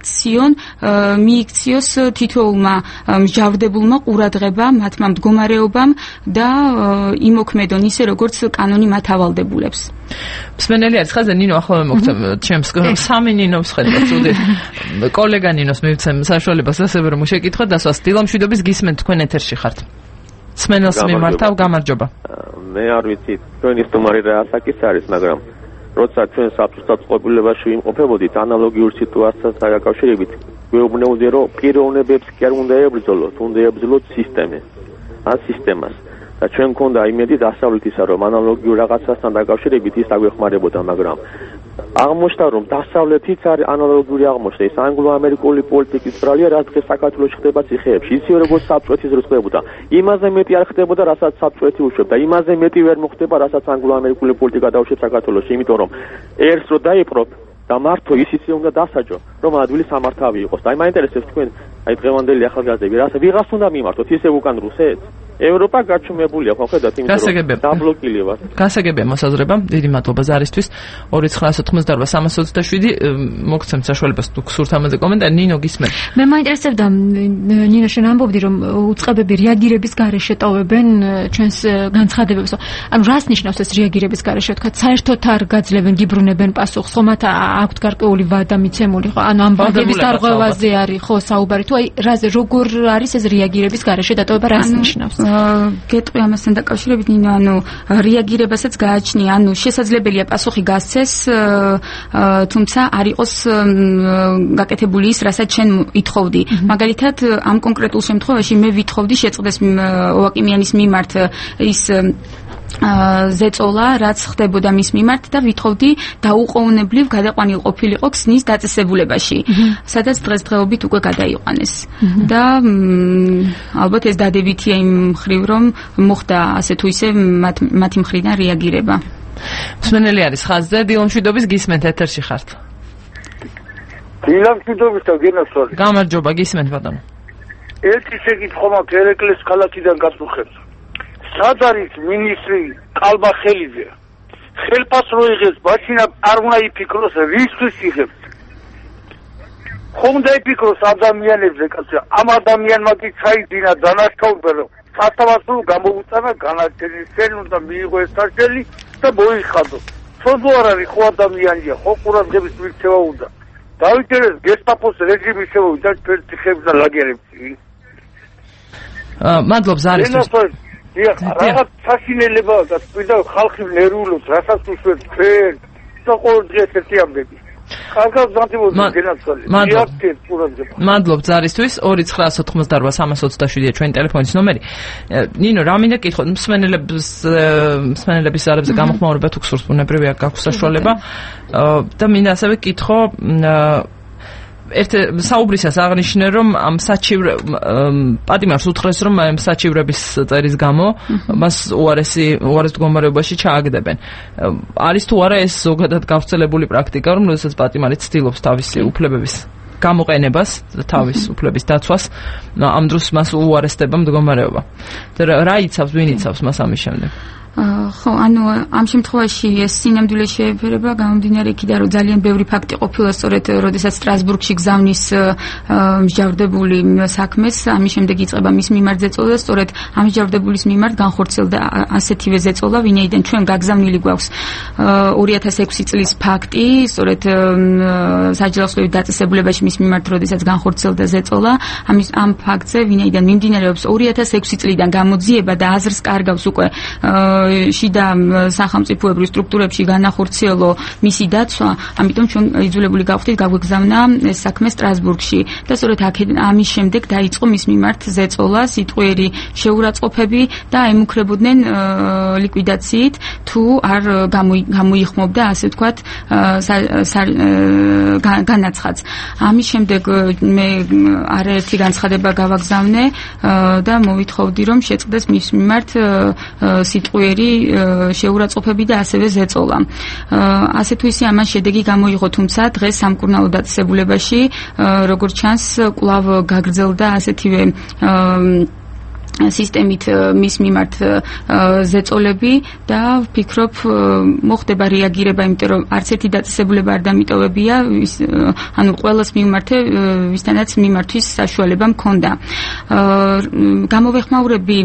მიიქციოს თითოეულმა მსჯავრდებულმა ყურადღება მათმა მდგომარეობამ და იმოქმედონ ისე როგორც კანონი მათ ავალდებულებს. მსმენელი არის ხაზე ნინო, ახლა მოგცემ ჩემს სამი ნინოს ხედავ ცუდი. კოლეგა ნინოს მივცემ საშუალებას ასევე რომ შეკითხვა დასვას. დილამშვიდობის გისმენთ, თქვენ ეთერში ხართ. მსმენელს მიმართავ, გამარჯობა. მე არ ვიცი თქვენი სტუმარი რა ასაკის არის, მაგრამ როცა ჩვენ საბჭოთა იმყოფებოდით ანალოგიურ სიტუაციასთან დაკავშირებით, გვეუბნებოდნენ რომ პიროვნებებს კი არ უნდა ებრძოლოთ, უნდა ებრძოლოთ სისტემას. და ჩვენ მქონდა იმედი დასავლეთისა, რომ ანალოგიურ რაღაცასთან დაკავშირებით ის აგვეხმარებოდა, მაგრამ აღმოჩნდა, რომ დასავლეთიც არის ანალოგიური აღმოჩნდა. ეს ანგლო-ამერიკული პოლიტიკის ბრალია, რაც დღეს საქართველოში ხდება ციხეებში. ისე როგორც საბჭოეთის დროს ხდებოდა. იმაზე მეტი არ ხდებოდა, რასაც საბჭოეთი უშვებდა. იმაზე მეტი ვერ მოხდება, რასაც ანგლო-ამერიკული პოლიტიკა დაუშვებს საქართველოში, იმიტომ რომ ერთს რო დაიპყრობ და მართო ისიც უნდა დასაჯო, რომ ადვილი სამართავი იყოს. და აი მაინტერესებს თქვენ, აი დღევანდელი ახალგაზრდები, ვიღას უნდა მიმართოთ, ისე უკან რუსეთს? ევროპა გაჩუმებულია, ხო ხედავთ, იმიტომ რომ დაბლოკილი ვარ. გასაგებია მოსაზრება, დიდი მადლობა ზარისთვის. 2988327 მოგცემთ საშუალებას თუ გსურთ ამაზე კომენტარი. ნინო გისმენთ. მე მაინტერესებდა ნინო შენ ამბობდი რომ უწყებები რეაგირების გარეშე ტოვებენ ჩვენს განცხადებებს. ანუ რას ნიშნავს ეს რეაგირების გარეშე? თქვა საერთოდ არ გაძლევენ, გიბრუნებენ პასუხს, ხო მათ აქვთ გარკვეული ვადა მიცემული, ხო? ანუ ამ ბანკების დარღვევაზე არის ხო საუბარი თუ აი რაზე როგორ არის ეს რეაგირების გარეშე დატოვება, რას ნიშნავს? გეტყვი ამასთან დაკავშირებით ნინო, ანუ რეაგირებასაც გააჩნია, ანუ შესაძლებელია პასუხი გასცეს, თუმცა არ იყოს გაკეთებული ის, რასაც შენ ითხოვდი. მაგალითად, ამ კონკრეტულ შემთხვევაში მე ვითხოვდი შეწყდეს ოვაკიმიანის მიმართ ის ზეწოლა, რაც ხდებოდა მის მიმართ და ვითხოვდი დაუყოვნებლივ გადაყვანილ ყოფილიყო ქსნის დაწესებულებაში, სადაც დღესდღეობით უკვე გადაიყვანეს. და ალბათ ეს დადებითია იმ მხრივ, რომ მოხდა ასე თუ ისე მათი მხრიდან რეაგირება. მსმენელი არის ხაზზე, დილომშვიდობის გისმენთ, ეთერში ხართ. დილომშვიდობის და გენასვალი. გამარჯობა, გისმენთ ბატონო. ერთი შეკითხვა მაქვს ერეკლეს ქალაქიდან გასუხებს. სად არის მინისტრი კალბახელიძე? ხელფას რო იღებს, მაშინ არ უნდა იფიქროს რისთვის იღებს. ხომ უნდა იფიქროს ადამიანებზე, კაცო, ამ ადამიანმა კი ჩაიდინა დანაშაულება, რომ სასამართლო გამოუწანა განაჩენი, შენ უნდა მიიღო ეს საშელი და მოიხადო. ცოდო არ არის ხო ადამიანია, ხო ყურადღების მიქცევა უნდა. დაიჭერეს გესტაპოს რეჟიმი შევიდა ჩვენ ციხეებს და ლაგერებში. მადლობ ზარისთვის. რაღაც საშინელებაა და თვითა ხალხი ნერვულობს, რასაც უსვერთ ჩვენ და ყოველ დღეს ერთი ამბები. კარგად დამთმობ გენაცვალე. მადლობ ზარისთვის. 2988327-ია ჩვენი ტელეფონის ნომერი. ნინო, რა მინდა კითხო, მსმენელების ზარებზე გამოხმაურება თუ გსურთ, ბუნებრივია გაქვს საშუალება და მინდა ასევე კითხო საუბრისას აღნიშნე, რომ ამ პატიმარს უთხრეს, რომ ამ საჩივრების წერის გამო მას უარეს მდგომარეობაში ჩააგდებენ. არის თუ არა ეს ზოგადად გავრცელებული პრაქტიკა, რომ როდესაც პატიმარი ცდილობს თავისი უფლებების გამოყენებას, თავის უფლების დაცვას, ამ დროს მას უარესდება მდგომარეობა. რა იცავს, ვინ იცავს მას ამის შემდეგ? ხო, ანუ ამ შემთხვევაში ეს სინამდვილე შეეფერება გამომდინარე იქიდან, რომ ძალიან ბევრი ფაქტი ყოფილა, სწორედ როდესაც სტრასბურგში გზავნის მსჯავრდებული საქმეს, ამის შემდეგ იწყება მის მიმართ ზეწოლა და სწორედ ამ მსჯავრდებულის მიმართ განხორციელდა ასეთივე ზეწოლა, ვინაიდან ჩვენ გაგზავნილი გვაქვს 2006 წლის ფაქტი, სწორედ საჯელოსნოვის დაწესებულებაში მის მიმართ როდესაც განხორციელდა ზეწოლა, ამ ფაქტზე, ვინაიდან მიმდინარეობს 2006 წლიდან გამოძიება და აზრს კარგავს უკვე შიდა სახელმწიფოებრივ სტრუქტურებში განახორციელო მისი დაცვა, ამიტომ ჩვენ იძულებული გავხდით გაგვეგზავნა ეს საქმე სტრასბურგში და სწორედ ამის შემდეგ დაიწყო მის მიმართ ზეწოლა, სიტყვიერი შეურაცხყოფები და ემუქრებოდნენ ლიკვიდაციით თუ არ გამოიხმობდა, ასე ვთქვათ, განაცხადს. ამის შემდეგ მე არაერთი განცხადება გავაგზავნე და მოვითხოვდი, რომ შეწყდეს მის მიმართ სიტყვიერი შეურაცხყოფები და ასევე ზეწოლა. ასე თუ ისე ამან შედეგი გამოიღო, თუმცა დღეს სამკურნალო დაწესებულებაში, როგორც ჩანს, კვლავ გაგრძელდა ასეთივე სისტემით მის მიმართ ზეწოლები და ვფიქრობ მოხდება რეაგირება, იმიტომ რომ არც ერთი დაწესებულება არ დამიტოვებია, ანუ ყველას მიმართე, ვისთანაც მიმართვის საშუალება მქონდა. გამოვეხმაურები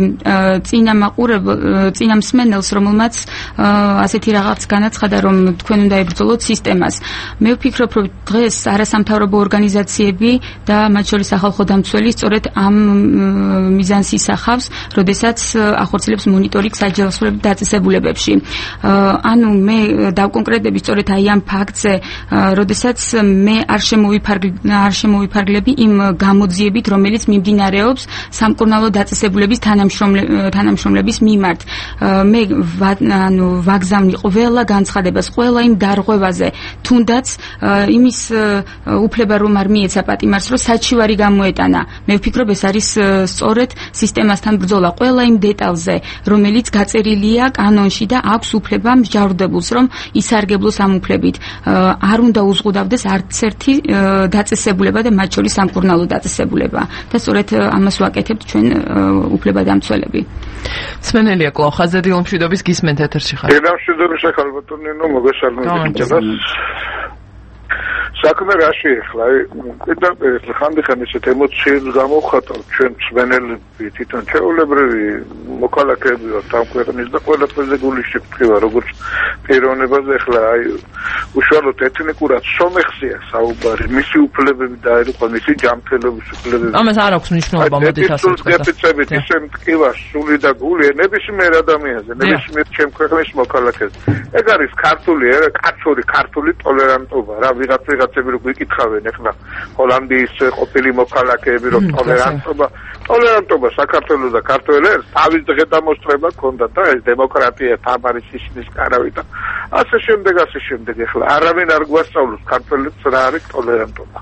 წინა მსმენელს, რომელმაც ასეთი რაღაც განაცხადა, რომ თქვენ უნდა ებრძოლოთ სისტემას. მე ვფიქრობ, რომ დღეს არასამთავრობო ორგანიზაციები და მათ შორის სახალხო დამცველი სწორედ ამ მიზანს ისახავს, როდესაც ახორციელებს მონიტორინგს საჯელოსნოების დაწესებულებებში. ანუ მე დავკონკრეტები სწორედ აი ამ ფაქტზე, როდესაც მე არ შემოვიფარგლები იმ გამოძიებით, რომელიც მიმდინარეობს სამკურნალო დაწესებულების თანამშრომლების მიმართ. მე ვაგზავნი ყველა განცხადებას, ყველა იმ დარღვევაზე, თუნდაც იმის უფლება რომ არ მიეცა პატიმარს, რომ საჩივარი გამოეტანა. მე ვფიქრობ, ეს არის სწორედ სისტემასთან ბრძოლა ყველა იმ დეტალზე, რომელიც გაწერილია კანონში და აქვს უფლება მსჯავრდებულს, რომ ისარგებლოს ამ უფლებით. არ უნდა უზღუდავდეს არც ერთი დაწესებულება და მათ შორის სამკურნალო დაწესებულება. და სწორედ ამას ვაკეთებთ ჩვენ უფლებადამცველები. სმენელია კლავხაძე დილამშვიდობის გისმენთ ეთერში ხარ. დილამშვიდობის ხალბატონინო მოგესალმებით. საქმე რაში ახლა ხანდახან ისეთ ემოციებს გამოვხატავ ჩვენ მსმენელები თვითონ ჩეულებრივი მოქალაქეები ვართ ამ ქვეყნის და ყველაფერზე გული შეგფრთხილება როგორც პიროვნებაზე ახლა უშუალოდ ეთნიკურად სომეხია საუბარი მისი უფლებები დაერქვა მისი ჯანმრთელობის უფლებები ამას არ აქვს მნიშვნელობა მოდით ასე გეფიცებით ისე მტკივა სული და გული ნებისმიერ ადამიანზე ნებისმიერ ჩემ ქვეყნის მოქალაქეზე ეგ არის ქართული ქართული ტოლერანტობა რა ვიღაცები რო გიკითხავენ ახლა ჰოლანდიის ყოფილი მოქალაქეები რო ტოლერანტობა საქართველოს და ქართველებს თავის დღედამოსწრება ქონდა და ეს დემოკრატია თამარის ისნის კარავი და ასე შემდეგ ახლა არავინ არ გვასწავლოს ქართველებს რა არის ტოლერანტობა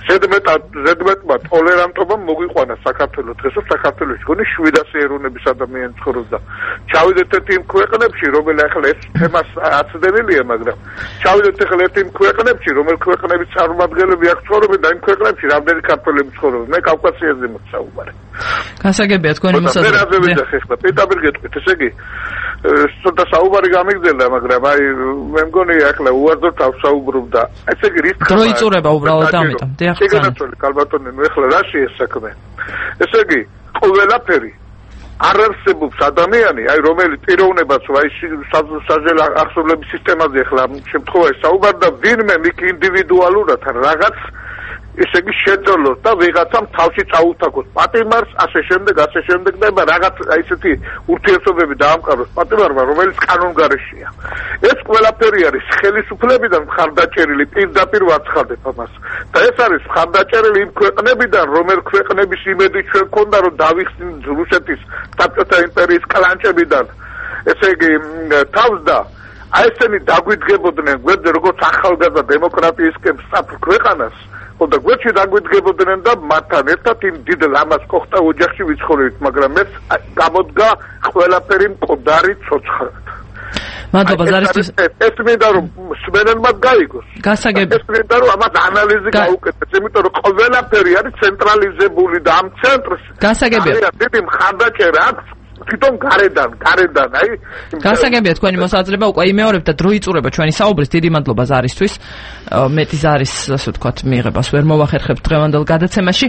ზედმეტმა ტოლერანტობამ მოგვიყვანა საქართველოს დღესაც საქართველოს გონი 700 ეროვნების ადამიანი ცხოვრობს და ჩავიდეთ იმ ქვეყნებში რომელიც ახლა ეს თემას აცდენილია მაგრამ ჩავიდეთ ახლა იმ ქვეყნებში რომელიც ქვეყნების წარმომადგენლები აქ ცხოვრობენ და იმ ქვეყნებში რამდენი ქართველები ცხოვრობენ მე კავკასიაზე მოსაუბარი გასაგებია თქვენი მოსაზრება ახლა პირდაპირ გეტყვით ესე იგი ცოტა საუბარი გამიგზელდა მაგრამ აი მე მგონი ახლა უარდოდ ავსაუბრობ და ესე იგი რის დრო იწურება უბრალოდ ამიტომ დიახ კალბატონინო ახლა რაში ეს საქმე ესე იგი ყველაფერი არ არსებობს ადამიანი, აი რომელიც პიროვნებას აი საჯერო ახსოვლების სისტემაზე ახლა შემთხვევაში საუბარ და ვინმე მიქ ინდივიდუალურად რაღაც ესე იგი შეძლოს და ვიღაცამ თავში წაუთაკოს პატიმარს ასე შემდეგ და რაღაც აი ესეთი ურთიერთობები დაამყაროს პატიმარმა რომელიც კანონგარეშია ეს ყველაფერი არის ხელისუფლებიდან მხარდაჭერილი პირდაპირ ვაცხადებ ამას და ეს არის მხარდაჭერილი იმ ქვეყნებიდან რომელ ქვეყნების იმედი ჩვენ გქონდა რომ დავიხსნით რუსეთის საბჭოთა იმპერიის კლანჭებიდან ესე იგი თავს და აი ესენი დაგვიდგებოდნენ გვერდზე როგორც ახალგაზრდა დემოკრატიისკენ სწრაფ ქვეყანას და გვერდში დაგვიდგებოდნენ და მათთან ერთად იმ დიდ ლამაზ კოხტა ოჯახში ვიცხოვრებით მაგრამ ეს გამოდგა ყველაფერი მკვდარი ცოცხლად მადლობა ზარისთვის ეს მინდა რომ სმენელმა გაიგოს გასაგები ეს მინდა რომ ამას ანალიზი გაუკეთოს იმიტომ რომ ყველაფერი არის ცენტრალიზებული და ამ ცენტრს გასაგებია დიდი მხარდაჭერა აქვს თვითონ გარედან აი გასაგებია თქვენი მოსაზრება უკვე იმეორებ და დრო იწურება ჩვენი საუბრის დიდი მადლობა ზარისთვის მეტი ზარის ასე ვთქვათ მიიღებას ვერ მოვახერხებთ დღევანდელ გადაცემაში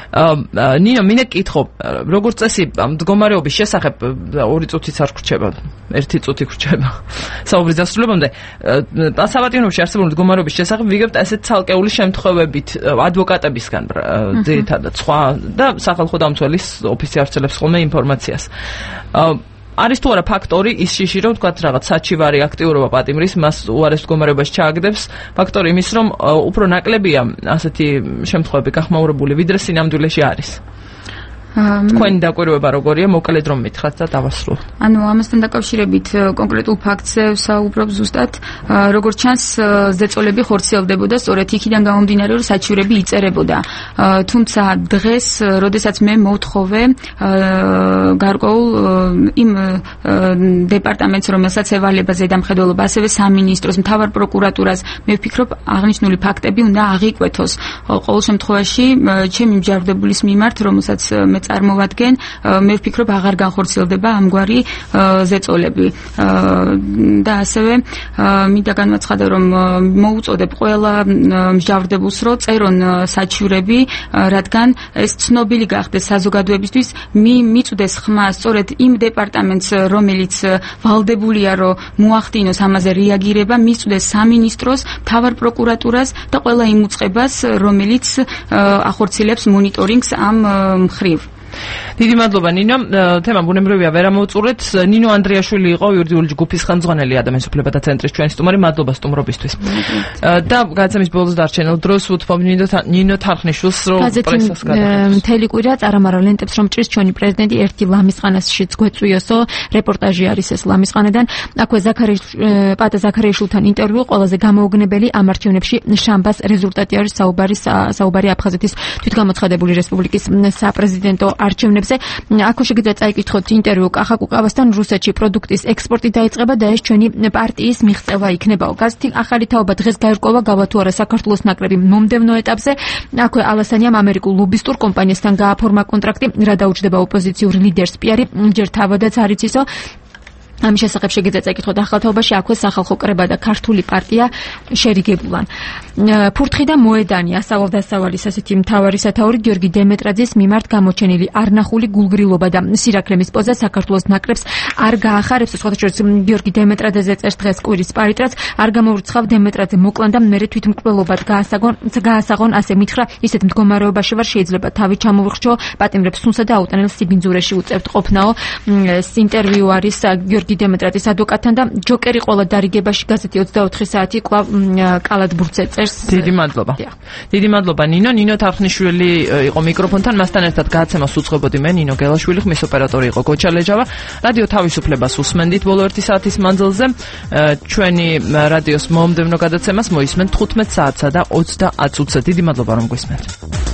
ნინო მინდა კითხო როგორც წესი მდგომარეობის შესახებ 2 წუთიც არ გრჩება 1 წუთი გრჩება საუბრის დასრულებამდე პასავატიონებში არსებული მდგომარეობის შესახებ ვიგებთ ასეთ ცალკეული შემთხვევებით ადვოკატებისგან ძირითადად სხვა და სახალხო დამცველის ოფისი ავრცელებს ხოლმე ინფორმაციას არის თუ არა ფაქტორი ის შიში რომ თქვათ რაღაც საჩივარი აქტიურობა პატიმრის მას უარეს მდგომარეობაში ჩააგდებს ფაქტორი იმის რომ უფრო ნაკლებია ასეთი შემთხვევები გახმაურებული ვიდრე სინამდვილეში არის თქვენი დაკვირვება როგორია მოკლედ რომ მითხრათ და დავასრულოთ ანუ ამასთან დაკავშირებით კონკრეტულ ფაქტზე ვსაუბრობ ზუსტად როგორც ჩანს ზეწოლები ხორციელდებოდა სწორედ იქიდან გამომდინარე რომ საჩივრები იწერებოდა თუმცა დღეს როდესაც მე მოვთხოვე გარკვეულ იმ დეპარტამენტს რომელსაც ევალება ზედამხედველობა ასევე სამინისტროს მთავარ პროკურატურას მე ვფიქრობ აღნიშნული ფაქტები უნდა აღიკვეთოს ყოველ შემთხვევაში ჩემი მსჯავრდებულის მიმართ რომელსაც მე წარმოვადგენ მე ვფიქრობ აღარ განხორციელდება ამგვარი ზეწოლები და ასევე მინდა განვაცხადო რომ მოუწოდებ ყველა მსჯავრდებულს რომ წერონ საჩივრები რადგან ეს ცნობილი გახდეს საზოგადოებისთვის მიწვდეს ხმა სწორედ იმ დეპარტამენტს რომელიც ვალდებულია რომ მოახდინოს ამაზე რეაგირება მიწვდეს სამინისტროს მთავარ პროკურატურას და ყველა იმ უწყებას რომელიც ახორციელებს მონიტორინგს ამ მხრივ დიდი მადლობა ნინო თემა ბუნებრივია ვერ ამოვწურეთ ნინო ანდრიაშვილი იყო იურიდიული ჯგუფის ხელმძღვანელი ადამიანის უფლებათა ცენტრის ჩვენი სტუმარი მადლობა სტუმრობისთვის და გადაცემის ბოლოს დარჩენილ დროს ვუთმობ ნინო თარხნიშვილს რომ პრესას გადახედოს მთელი კვირა წარამარავ ლენტებს რომ ჭრის ჩვენი პრეზიდენტი ერთი ლამისყანაშიც გვეწვიოსო რეპორტაჟი არის ეს ლამისყანიდან აქვე პატა ზაქარიაშვილთან ინტერვიუ ყველაზე გამოუგნებელი ამ არჩევნებში შამბას რეზულტატი არის საუბარი აფხაზეთის თვითგამოცხადებული რესპუბლიკის საპრეზიდენტო არჩევნებზე. აქვე შეგიძლიათ წაიკითხოთ ინტერვიუ კახა კუკავასთან. რუსეთში პროდუქტის ექსპორტი დაიწყება და ეს ჩვენი პარტიის მიღწევა იქნებაო. გაზეთი ახალი თაობა დღეს გაირკვევა გავა თუ არა საქართველოს ნაკრები მომდევნო ეტაპზე. აქვე ალასანიამ ამერიკულ ლობისტურ კომპანიასთან გააფორმა კონტრაქტი, რა დაუჯდება ოპოზიციური ლიდერს პიარი ჯერ თავადაც არ იცისო. ამის შესახებ შეგიძლიათ წაიკითხოთ ახალ თაობაში. აქვე სახალხო კრება და ქართული პარტია შერიგებულან. ფურთხი და მოედანი ასწავლავ-დასწავლის ასეთი მთავარი სათაური გიორგი დემეტრაძის მიმართ გამოჩენილი არნახული გულგრილობა და სირაქლემის პოზა საქართველოს ნაკრებს არ გაახარებს. სხვათა შორის გიორგი დემეტრაძეზე წერს დღეს კვირის პარიტრაც, არ გამოვრიცხავ დემეტრაძე მოკლან და მერე თვითმკვლელობად გაასაღონ, ასე მითხრა. ისეთ მდგომარეობაში ვარ, შეიძლება თავი ჩამოვიხრჩო, პატიმრებს სუნსა და აუტანელ სიბინძურეში უწევთ ყოფნაო. ეს ინტერვიუ არის გიორგი დემეტრაძის ადვოკატთან და ჯოკერი ყოლა დარიგებაში გაზეთი 24 საათი კვლავ კალათბურთზე წერს. დიდი მადლობა. დიდი მადლობა ნინო. ნინო თარხნიშვილი იყო მიკროფონთან, მასთან ერთად გადაცემას უძღვებოდი მე ნინო გელაშვილი, ხმის ოპერატორი იყო გოჩა ლეჯავა. რადიო თავისუფლებას უსმენდით ბოლო 1 საათის მანძილზე. ჩვენი რადიოს მომდევნო გადაცემას მოისმენთ 15 საათსა და 30 წუთზე. დიდი მადლობა რომ გვისმენთ.